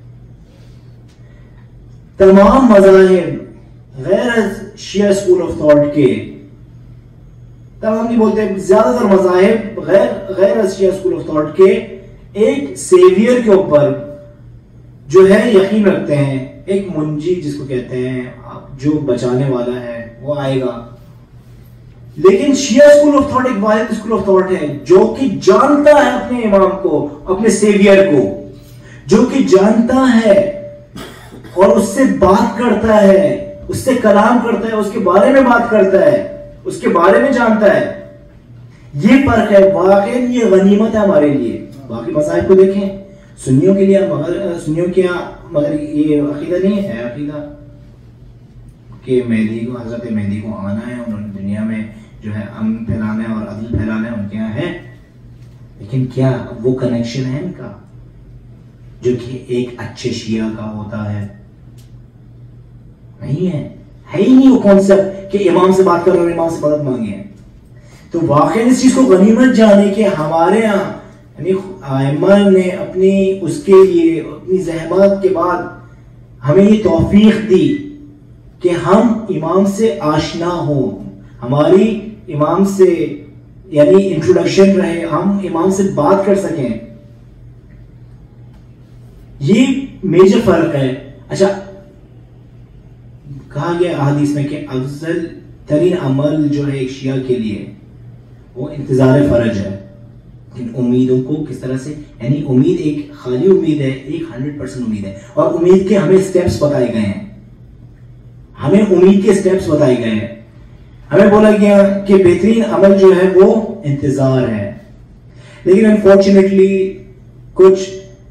تمام مذاہب غیر شیعہ اسکول آف تھاٹ کے، تمام نہیں بولتے، زیادہ تر مذاہب غیر غیر شیعہ اسکول آف تھاٹ کے ایک سیویئر کے اوپر جو ہے یقین رکھتے ہیں، ایک منجی جس کو کہتے ہیں، جو بچانے والا ہے وہ آئے گا. لیکن شیعہ اسکول آف تھاٹ ایک واحد اسکول آف تھاٹ ہے جو کہ جانتا ہے اپنے امام کو، اپنے سیویئر کو، جو کہ جانتا ہے اور اس سے بات کرتا ہے، اس سے کلام کرتا ہے، اس کے بارے میں بات کرتا ہے، اس کے بارے میں جانتا ہے. یہ فرق ہے. واقعی یہ غنیمت ہے ہمارے لیے. باقی مذاہب کو دیکھیں، سنیوں کے لیے مگر سنیوں کے مگر یہ عقیدہ نہیں ہے عقیدہ کہ مہدی کو حضرت مہدی کو آنا ہے، انہوں نے دنیا میں جو ہے امن پھیلانا ہے اور عدل پھیلانا ہے، ان کے یہاں ہے. لیکن کیا وہ کنیکشن ہے ان کا جو کہ ایک اچھے شیعہ کا ہوتا ہے؟ نہیں ہے، ہے ہی نہیں وہ کانسیپٹ کہ امام سے بات کرو اور امام سے مدد مانگے. تو واقعی اس چیز کو غنیمت جانے کہ ہمارے یہاں یعنی ائمہ نے اپنی اس کے لیے اپنی زحمات کے بعد ہمیں یہ توفیق دی کہ ہم امام سے آشنا ہوں، ہماری امام سے یعنی انٹروڈکشن رہے، ہم امام سے بات کر سکیں. یہ میجر فرق ہے. اچھا، کہا گیا احادیث میں کہ افضل ترین عمل جو ہے ایک شیعہ کے لیے وہ انتظار فرج ہے. ان امیدوں کو کس طرح سے، یعنی امید ایک خالی امید ہے، ایک ہنڈریڈ پرسینٹ امید ہے، اور امید کے ہمیں سٹیپس بتائے گئے ہیں. ہمیں امید کے سٹیپس بتائے گئے ہیں. ہمیں بولا گیا کہ بہترین عمل جو ہے وہ انتظار ہے. لیکن انفارچونیٹلی کچھ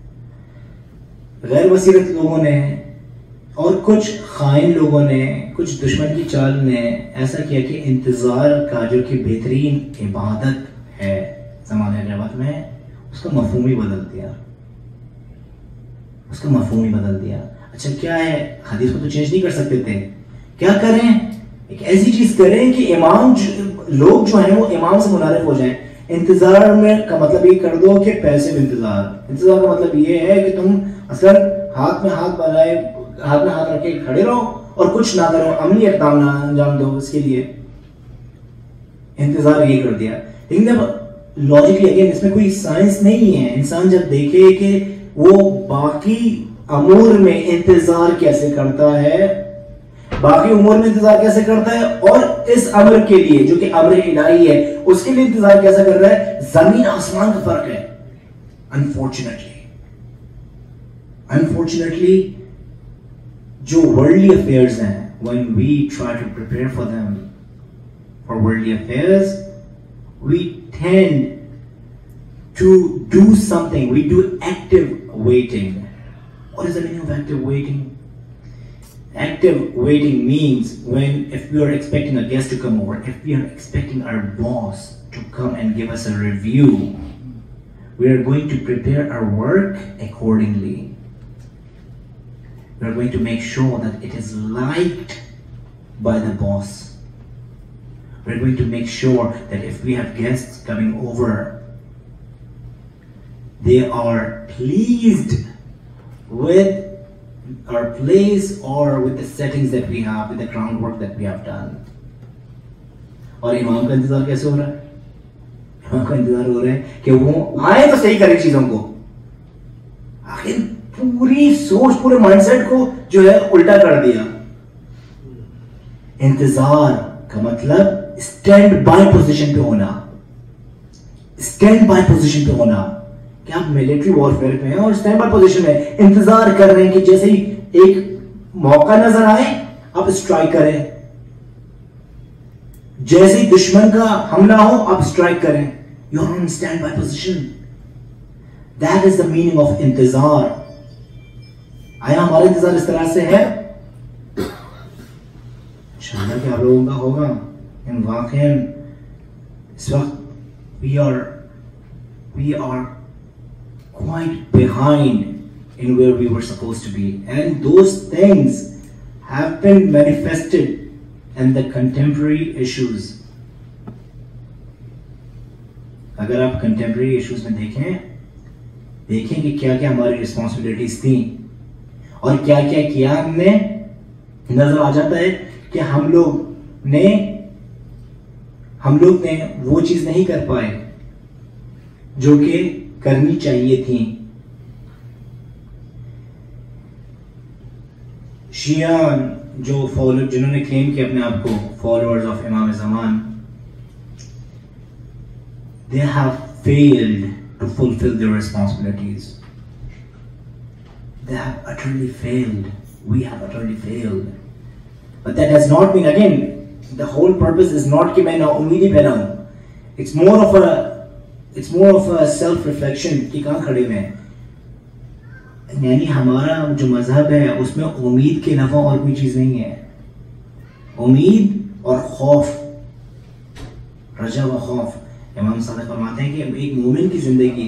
غیر بصیرت لوگوں نے اور کچھ خائن لوگوں نے، کچھ دشمن کی چال نے ایسا کیا کہ انتظار کا جو کہ بہترین عبادت ہے زمانہ نبوت میں، اس کا مفہوم ہی بدل دیا اس کا مفہوم ہی بدل دیا. اچھا، کیا ہے، حدیث کو تو چینج نہیں کر سکتے تھے، کیا کریں؟ ایک ایسی چیز کریں کہ امام لوگ جو ہیں وہ امام سے منعرف ہو جائیں. انتظار میں کا مطلب یہ کر دو کہ پیسے انتظار انتظار کا مطلب یہ ہے کہ تم اصل ہاتھ میں ہاتھ بنائے ہاتھ میں ہاتھ رکھ کے کھڑے رہو اور کچھ نہ کرو، عملی اقدام نہ انجام دو. اس کے لیے انتظار یہ کر دیا. لیکن جب لاجکلی اگین اس میں کوئی سائنس نہیں ہے، انسان جب دیکھے کہ وہ باقی امور میں انتظار کیسے کرتا ہے، باقی امور میں انتظار کیسے کرتا ہے، اور اس امر کے لیے جو کہ امر الہی ہے اس کے لیے انتظار کیسا کر رہا ہے، زمین آسمان کا فرق ہے. unfortunately. Unfortunately, جو worldly affairs ہیں, when we try to prepare for them, for worldly affairs, we tend to do something, we do active waiting. What is the meaning of active waiting? Active waiting means when, if we are expecting a guest to come over, if we are expecting our boss to come and give us a review, we are going to prepare our work accordingly. We are going to make sure that it is liked by the boss. We are going to make sure that if we have guests coming over, they are pleased with our place or with the settings that we have, with the groundwork that we have done. اور امام کا انتظار کیسے ہو رہا ہے؟ امام کا انتظار ہو رہا ہے کہ وہ آئے تو صحیح کرے چیزوں کو. آخر پوری سوچ, پورے مائنڈ سیٹ کو جو ہے الٹا کر دیا. انتظار کا مطلب اسٹینڈ بائی پوزیشن پہ ہونا. اسٹینڈ بائی پوزیشن پہ ہونا کہ آپ ملٹری وارفیئر پہ ہیں اور اسٹینڈ بائی پوزیشن میں انتظار کر رہے ہیں کہ جیسے ہی ایک موقع نظر آئے آپ اسٹرائک کریں, جیسے ہی دشمن کا حملہ ہو آپ اسٹرائک کریں. You are on standby position. That is the meaning of انتظار. آیا ہمارا انتظار اس طرح سے ہے؟ انشاءاللہ کہ آپ لوگوں کا ہوگا. ان واقعاً اس وقت we are we are quite behind in where we were supposed to be, and those things have been manifested in the contemporary issues. اگر آپ contemporary issues میں دیکھیں دیکھیں کہ کیا کیا ہماری responsibilities تھیں اور کیا کیا کیا ہم نے, نظر آ جاتا ہے کہ ہم لوگ نے ہم لوگ نے وہ چیز نہیں کر پائے جو کہ کرنی چاہیے تھی. شیعہ جو فالو جنہوں نے کلیم کیا اپنے آپ کو فالوورز آف امام زمان, they have failed to fulfill their responsibilities. They have utterly failed. We have utterly failed. But that has not been, again, the whole purpose is not کہ میں نا امیدی پیدا ہوں. It's more of a it's more of a self reflection کہ کہاں کھڑے میں. یعنی ہمارا جو مذہب ہے اس میں امید کے علاوہ اور کوئی چیز نہیں ہے. امید اور خوف, رجا و خوف. امام صادق فرماتے ہیں کہ ایک مومن کی زندگی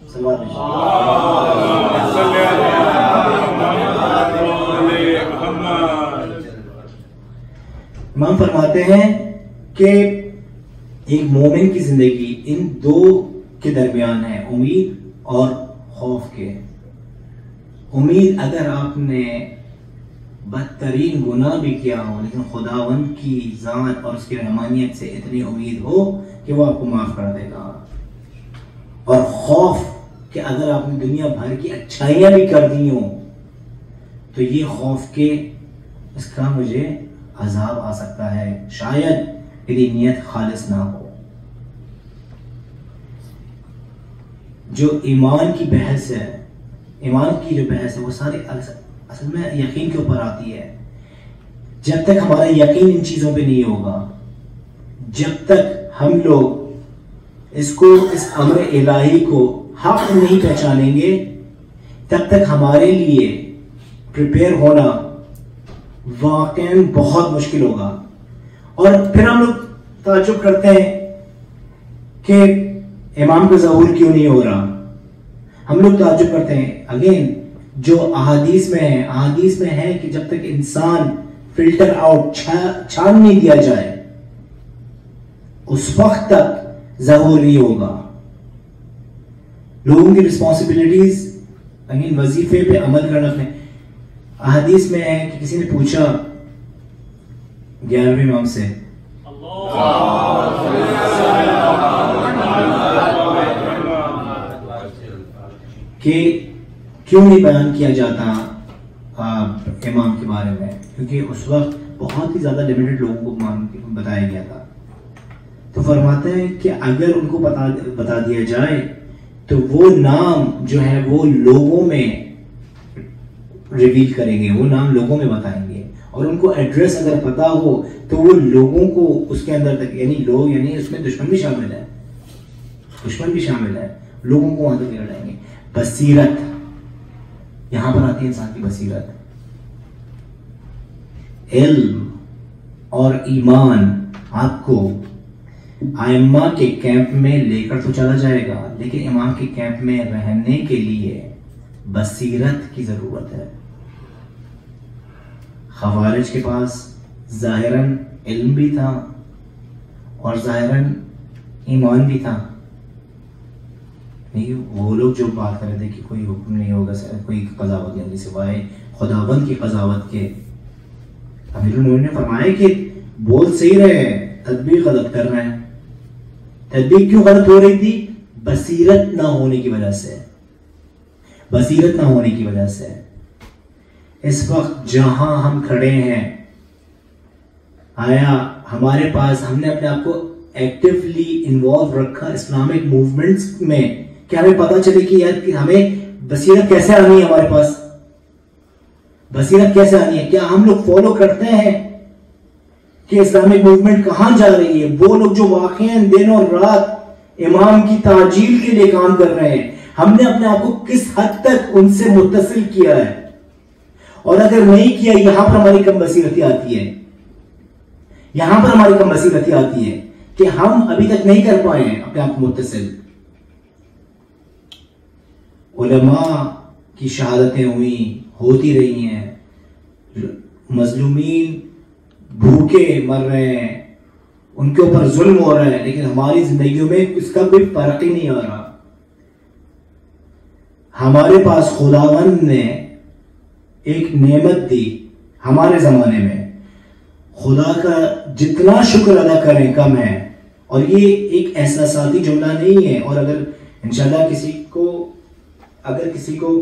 امام فرماتے ہیں کہ ایک مومن کی زندگی ان دو کے درمیان ہے, امید اور خوف کے. امید اگر آپ نے بدترین گناہ بھی کیا ہو لیکن خداوند کی ذات اور اس کی رحمانیت سے اتنی امید ہو کہ وہ آپ کو معاف کر دے گا. اور خوف کہ اگر آپ نے دنیا بھر کی اچھائیاں بھی کر دی ہوں تو یہ خوف کہ اس کا مجھے عذاب آ سکتا ہے, شاید میری نیت خالص نہ ہو. جو ایمان کی بحث ہے, ایمان کی جو بحث ہے وہ سارے اصل میں یقین کے اوپر آتی ہے. جب تک ہمارا یقین ان چیزوں پہ نہیں ہوگا, جب تک ہم لوگ اس کو اس امر الہی کو حق نہیں پہچانیں گے, تب تک ہمارے لیے پریپیئر ہونا واقعاً بہت مشکل ہوگا. اور پھر ہم لوگ تعجب کرتے ہیں کہ امام کا ظہور کیوں نہیں ہو رہا. ہم لوگ تعجب کرتے ہیں اگین جو احادیث میں ہے, احادیث میں ہے کہ جب تک انسان فلٹر آؤٹ چھان نہیں دیا جائے اس وقت تک ظہور نہیں ہوگا. لوگوں کی رسپانسبلٹیز اگین وظیفے پہ عمل کرنا ہے. احادیث میں ہے کہ کسی نے پوچھا گیارہویں امام سے کہ کیوں نہیں بیان کیا جاتا امام کے بارے میں, کیونکہ اس وقت بہت ہی زیادہ لمیٹڈ لوگوں کو بتایا گیا تھا. تو فرماتے ہیں کہ اگر ان کو بتا بتا دیا جائے تو وہ نام جو ہے وہ لوگوں میں ریویل کریں گے، وہ نام لوگوں میں بتائیں گے، اور ان کو ایڈریس اگر پتا ہو تو وہ لوگوں کو اس کے اندر تک، یعنی لوگ یعنی اس میں دشمن بھی شامل ہے، دشمن بھی شامل ہے، لوگوں کو وہاں تک لے جائیں گے۔ بصیرت، یہاں پر آتی ہے انسان کی بصیرت، علم اور ایمان آپ کو ائمہ کے کیمپ میں لے کر تو چلا جائے گا، لیکن امام کے کیمپ میں رہنے کے لیے بصیرت کی ضرورت ہے۔ خوارج کے پاس ظاہراً علم بھی تھا اور ظاہراً ایمان بھی تھا، نہیں وہ لوگ جو بات کر رہے تھے کہ کوئی حکم نہیں ہوگا، کوئی قضاوت نہیں سوائے خداوند کی قضاوت کے، امیر المومنین نے فرمایا کہ بول صحیح رہے، تدبیر غلط کر رہے ہیں۔ تدبیر کیوں غلط ہو رہی تھی؟ بصیرت نہ ہونے کی وجہ سے، بصیرت نہ ہونے کی وجہ سے۔ اس وقت جہاں ہم کھڑے ہیں، آیا ہمارے پاس، ہم نے اپنے آپ کو ایکٹیولی انوالو رکھا اسلامک موومنٹس میں کہ ہمیں پتا چلے کہ یار کہ ہمیں بصیرت کیسے آنی ہے، ہمارے پاس بصیرت کیسے آنی ہے؟ کیا ہم لوگ فالو کرتے ہیں کہ اسلامک موومنٹ کہاں جا رہی ہے؟ وہ لوگ جو واقعاً دن اور رات امام کی تعجیل کے لیے کام کر رہے ہیں، ہم نے اپنے آپ کو کس حد تک ان سے متصل کیا ہے؟ اور اگر نہیں کیا، یہاں پر ہماری کم بصیرتی آتی ہے، یہاں پر ہماری کم بصیرتی آتی ہے کہ ہم ابھی تک نہیں کر پائے ہیں اپنے آپ کو متصل۔ علماء کی شہادتیں ہوئی، ہوتی رہی ہیں، مظلومین بھوکے مر رہے ہیں، ان کے اوپر ظلم ہو رہا ہے، لیکن ہماری زندگیوں میں اس کا کوئی فرق ہی نہیں آ رہا۔ ہمارے پاس خداوند نے ایک نعمت دی ہمارے زمانے میں، خدا کا جتنا شکر ادا کریں کم ہے، اور یہ ایک احساساتی جملہ نہیں ہے، اور اگر انشاءاللہ کسی کو اگر کسی کو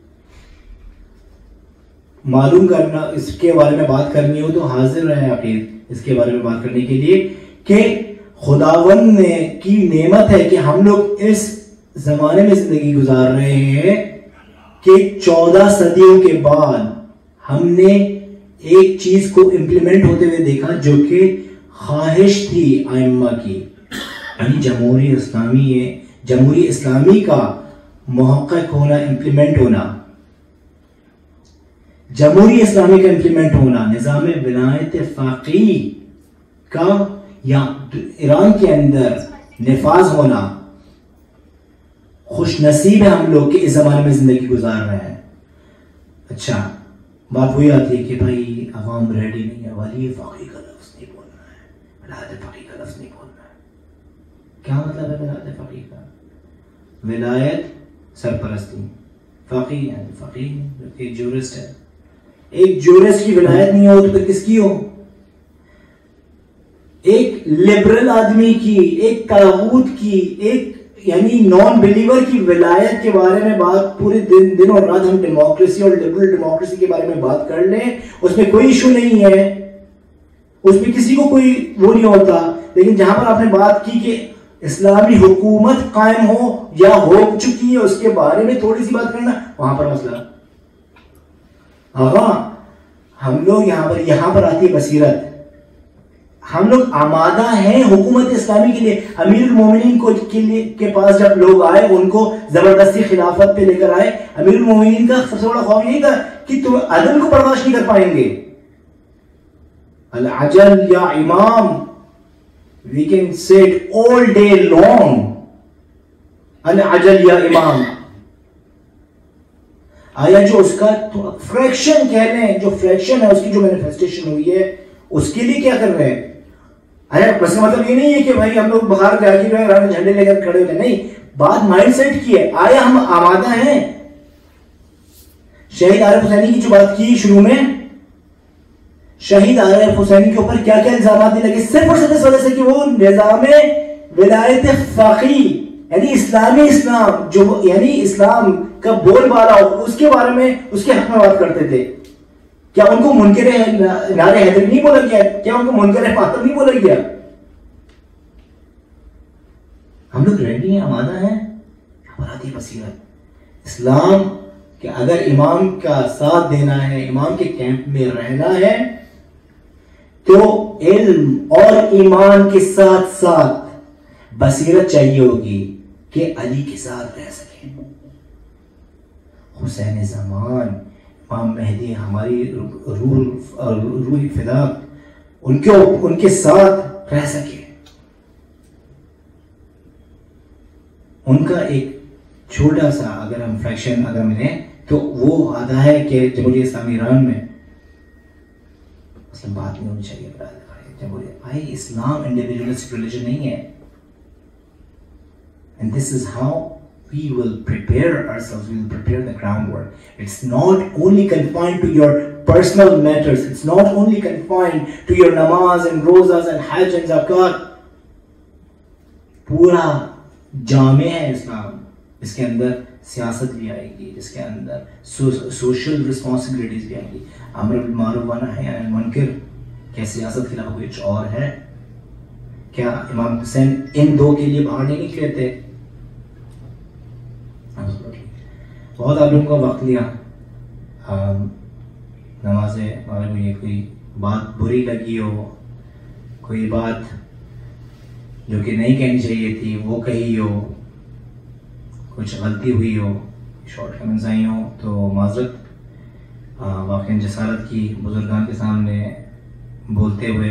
معلوم کرنا اس کے بارے میں بات کرنی ہو تو حاضر رہے عقید اس کے بارے میں بات کرنے کے لیے، کہ خداوند نے کی نعمت ہے کہ ہم لوگ اس زمانے میں زندگی گزار رہے ہیں کہ چودہ صدیوں کے بعد ہم نے ایک چیز کو امپلیمنٹ ہوتے ہوئے دیکھا جو کہ خواہش تھی ائمہ کی، یعنی جمہوری اسلامی ہے، جمہوری اسلامی کا محقق ہونا، امپلیمنٹ ہونا، جمہوری اسلامی کا امپلیمنٹ ہونا، نظام ولایت فقیہ کا یا ایران کے اندر نفاذ ہونا۔ خوش نصیب ہے ہم لوگ کہ اس زمانے میں زندگی گزار رہے ہیں۔ اچھا بات وہی آتی ہے کہ بھائی عوام ریڈی نہیں ہے، ولی فقیہ کا لفظ نہیں بولنا ہے، ولایت فقیہ کا لفظ نہیں بولنا ہے۔ کیا مطلب ہے ولایت فقیہ کا؟ ولایت سرپرستی، فقیہ ہے فقیہ ایک جورسٹ ہے، ایک جورسٹ کی ولایت نہیں ہو تو پھر کس کی ہو؟ ایک لبرل آدمی کی، ایک طاغوت کی، ایک یعنی نان بلیور کی ولایت کے بارے میں بات پورے دن دن اور رات ہم ڈیموکریسی اور لبرل ڈیموکریسی کے بارے میں بات کر لیں، اس میں کوئی ایشو نہیں ہے، اس میں کسی کو کوئی وہ نہیں ہوتا، لیکن جہاں پر آپ نے بات کی کہ اسلامی حکومت قائم ہو یا ہو چکی ہے اس کے بارے میں تھوڑی سی بات کرنا، وہاں پر مسئلہ۔ آغا ہم لوگ یہاں پر یہاں پر آتی ہے بصیرت، ہم لوگ آمادہ ہیں حکومت اسلامی کے لیے۔ امیر المومنین کو کے لیے کے پاس جب لوگ آئے، ان کو زبردستی خلافت پہ لے کر آئے، امیر المومنین کا سب سے بڑا خواب یہی تھا کہ تم عدل کو برداشت نہیں کر پائیں گے۔ العجل یا امام، we can say it all day long، العجل یا امام، آیا جو اس کا فریکشن کہہ لیں، جو فریکشن ہے اس کی جو مینیفیسٹیشن ہوئی ہے، اس کے لیے کیا کر رہے ہیں؟ آیا بس مطلب یہ نہیں ہے کہ بھائی ہم لوگ باہر جا کے جھنڈے لے کر کھڑے ہوتے، نہیں، بات مائنڈ سیٹ کی ہے، آیا ہم آمادہ ہیں؟ شہید عارف حسینی کی جو بات کی شروع میں، شہید عارف حسینی کے اوپر کیا کیا الزامات نہیں لگے، صرف اور صرف اس وجہ سے کہ وہ نظام ولایت فقیہ یعنی اسلامی اسلام جو یعنی اسلام کا بول بالا ہو اس کے بارے میں اس کے حق میں بات کرتے تھے۔ کیا ان کو منکر نار حیدر نہیں بولا گیا؟ کیا ان کو منکر فاطم نہیں بولا گیا؟ ہم لوگ ریڈی ہیں، آمادہ ہیں، پر آتی ہے بصیرت. اسلام کہ اگر امام کا ساتھ دینا ہے, امام کے کیمپ میں رہنا ہے, تو علم اور ایمان کے ساتھ ساتھ بصیرت چاہیے ہوگی کہ علی کے ساتھ رہ سکے. حسین زمان, امام مہدی, ہماری روح روح فدا, ان کے ان کے ساتھ رہ سکے. ان کا ایک چھوٹا سا اگر ہم فریکشن اگر ملیں تو وہ آتا ہے کہ جمہوریہ اسلامی ایران میں اصل بات نہیں ہونی چاہیے. جمہوریہ بھائی اسلام انڈیویجولسٹ ریلیجن نہیں ہے. And this is how we will prepare ourselves, we will prepare the groundwork. It's not only confined to your personal matters, it's not only confined to your namaz and rozas and hajj and zakat. پورا جامع ہے اسلام. اس کے اندر سیاست بھی آئے گی, جس کے اندر سوشل رسپانسبلٹیز بھی آئیں گی. امر بالمعروف و نہی عن المنکر کیا سیاست کے علاوہ کچھ اور ہے؟ کیا امام حسین ان دو کے لیے باہر نہیں نکلے تھے؟ بہت آپ لوگوں کا وقت لیا. نماز مغرب میں کوئی بات بری لگی ہو, کوئی بات جو کہ نہیں کہنی چاہیے تھی وہ کہی ہو, کچھ غلطی ہوئی ہو, شارٹ کمنٹس آئی ہوں تو معذرت. واقعی جسارت کی بزرگان کے سامنے بولتے ہوئے,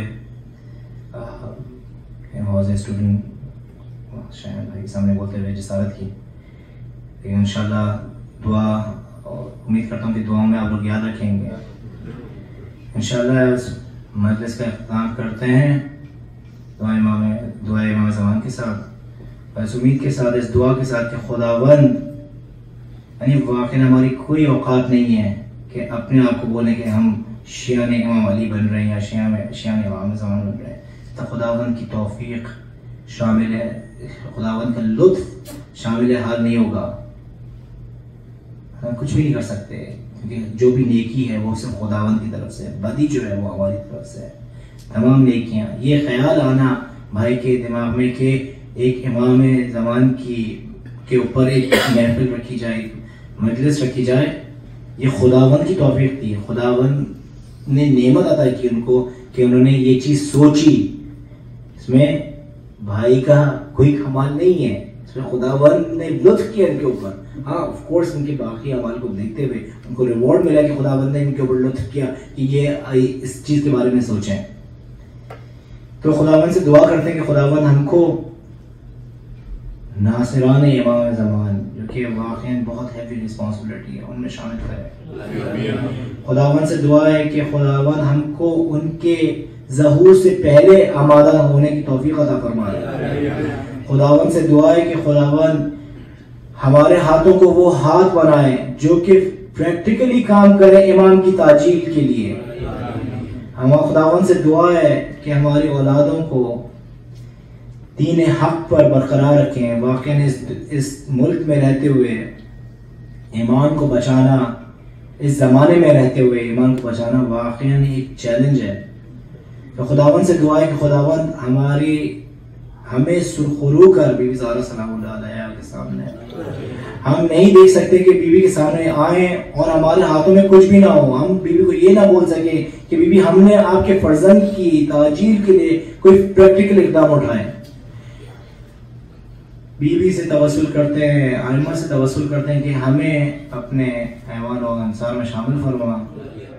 اسٹوڈنٹ شاید بھائی کے سامنے بولتے ہوئے جسارت کی. لیکن انشاءاللہ دعا, امید کرتا ہوں کہ دعاؤں میں آپ لوگ یاد رکھیں گے. انشاءاللہ مجلس کا اختتام کرتے ہیں دعا امام دعا امام زمان کے ساتھ, اس امید کے ساتھ, اس دعا کے ساتھ کہ خداوند, یعنی واقعی ہماری کوئی اوقات نہیں ہے کہ اپنے آپ کو بولیں کہ ہم شیعہ امام علی بن رہے ہیں یا شیعہ میں شیعہ امام زمان بن رہے ہیں. تو خداوند کی توفیق شامل ہے, خداوند کا لطف شامل حال نہیں ہوگا. ہم کچھ بھی نہیں کر سکتے کیونکہ جو بھی نیکی ہے وہ صرف خداوند کی طرف سے, بدی جو ہے وہ ہماری طرف سے. تمام نیکیاں, یہ خیال آنا بھائی کے دماغ میں کہ ایک امام زمان کی کے اوپر ایک محفل رکھی جائے, مجلس رکھی جائے, یہ خداوند کی توفیق تھی. خداوند نے نعمت عطا کی ان کو کہ انہوں نے یہ چیز سوچی. اس میں بھائی کا کوئی کمال نہیں ہے, اس میں خداوند نے لطف کیا ان کے اوپر. ہاں آف کورس ان کے باقی اعمال کو دیکھتے ہوئے ان کو ریوارڈ ملا کہ خداوند نے ان کے اوپر لطف کیا کہ یہ اس چیز کے بارے میں سوچیں. تو خداوند سے دعا کرتے ہیں کہ خداوند ہم کو ناصران امام زمان, جو کہ واقعی بہت ہیوی رسپانسبلٹی ہے, ان میں شامل کرے. خداوند سے دعا ہے کہ خداوند ہم کو ان کے ظہور سے پہلے آمادہ ہونے کی توفیق عطا فرمائے. خداوند سے دعا ہے کہ خداوند ہمارے ہاتھوں کو وہ ہاتھ بنائے جو کہ پریکٹیکلی کام کرے امام کی تعجیل کے لیے. ہم خداوند سے دعا ہے کہ ہماری اولادوں کو دین حق پر برقرار رکھیں. واقعی اس, اس ملک میں رہتے ہوئے ایمان کو بچانا, اس زمانے میں رہتے ہوئے ایمان کو بچانا واقعی ایک چیلنج ہے. تو خداوند سے دعا ہے کہ خداوند ہماری ہمیں سرخرو کر بی بی زہرا سلام اللہ علیہا کے سامنے, ہم نہیں دیکھ سکتے کہ بی بی کے سامنے آئیں اور ہمارے ہاتھوں میں کچھ بھی نہ ہو. ہم بی بی کو یہ نہ بول سکے کہ بی بی ہم نے آپ کے فرزند کی تعجیل کے لیے کوئی پریکٹیکل اقدام اٹھائے. بی بی سے توسل کرتے ہیں, ائمہ سے توسل کرتے ہیں کہ ہمیں اپنے ایوان و انصار میں شامل فرما.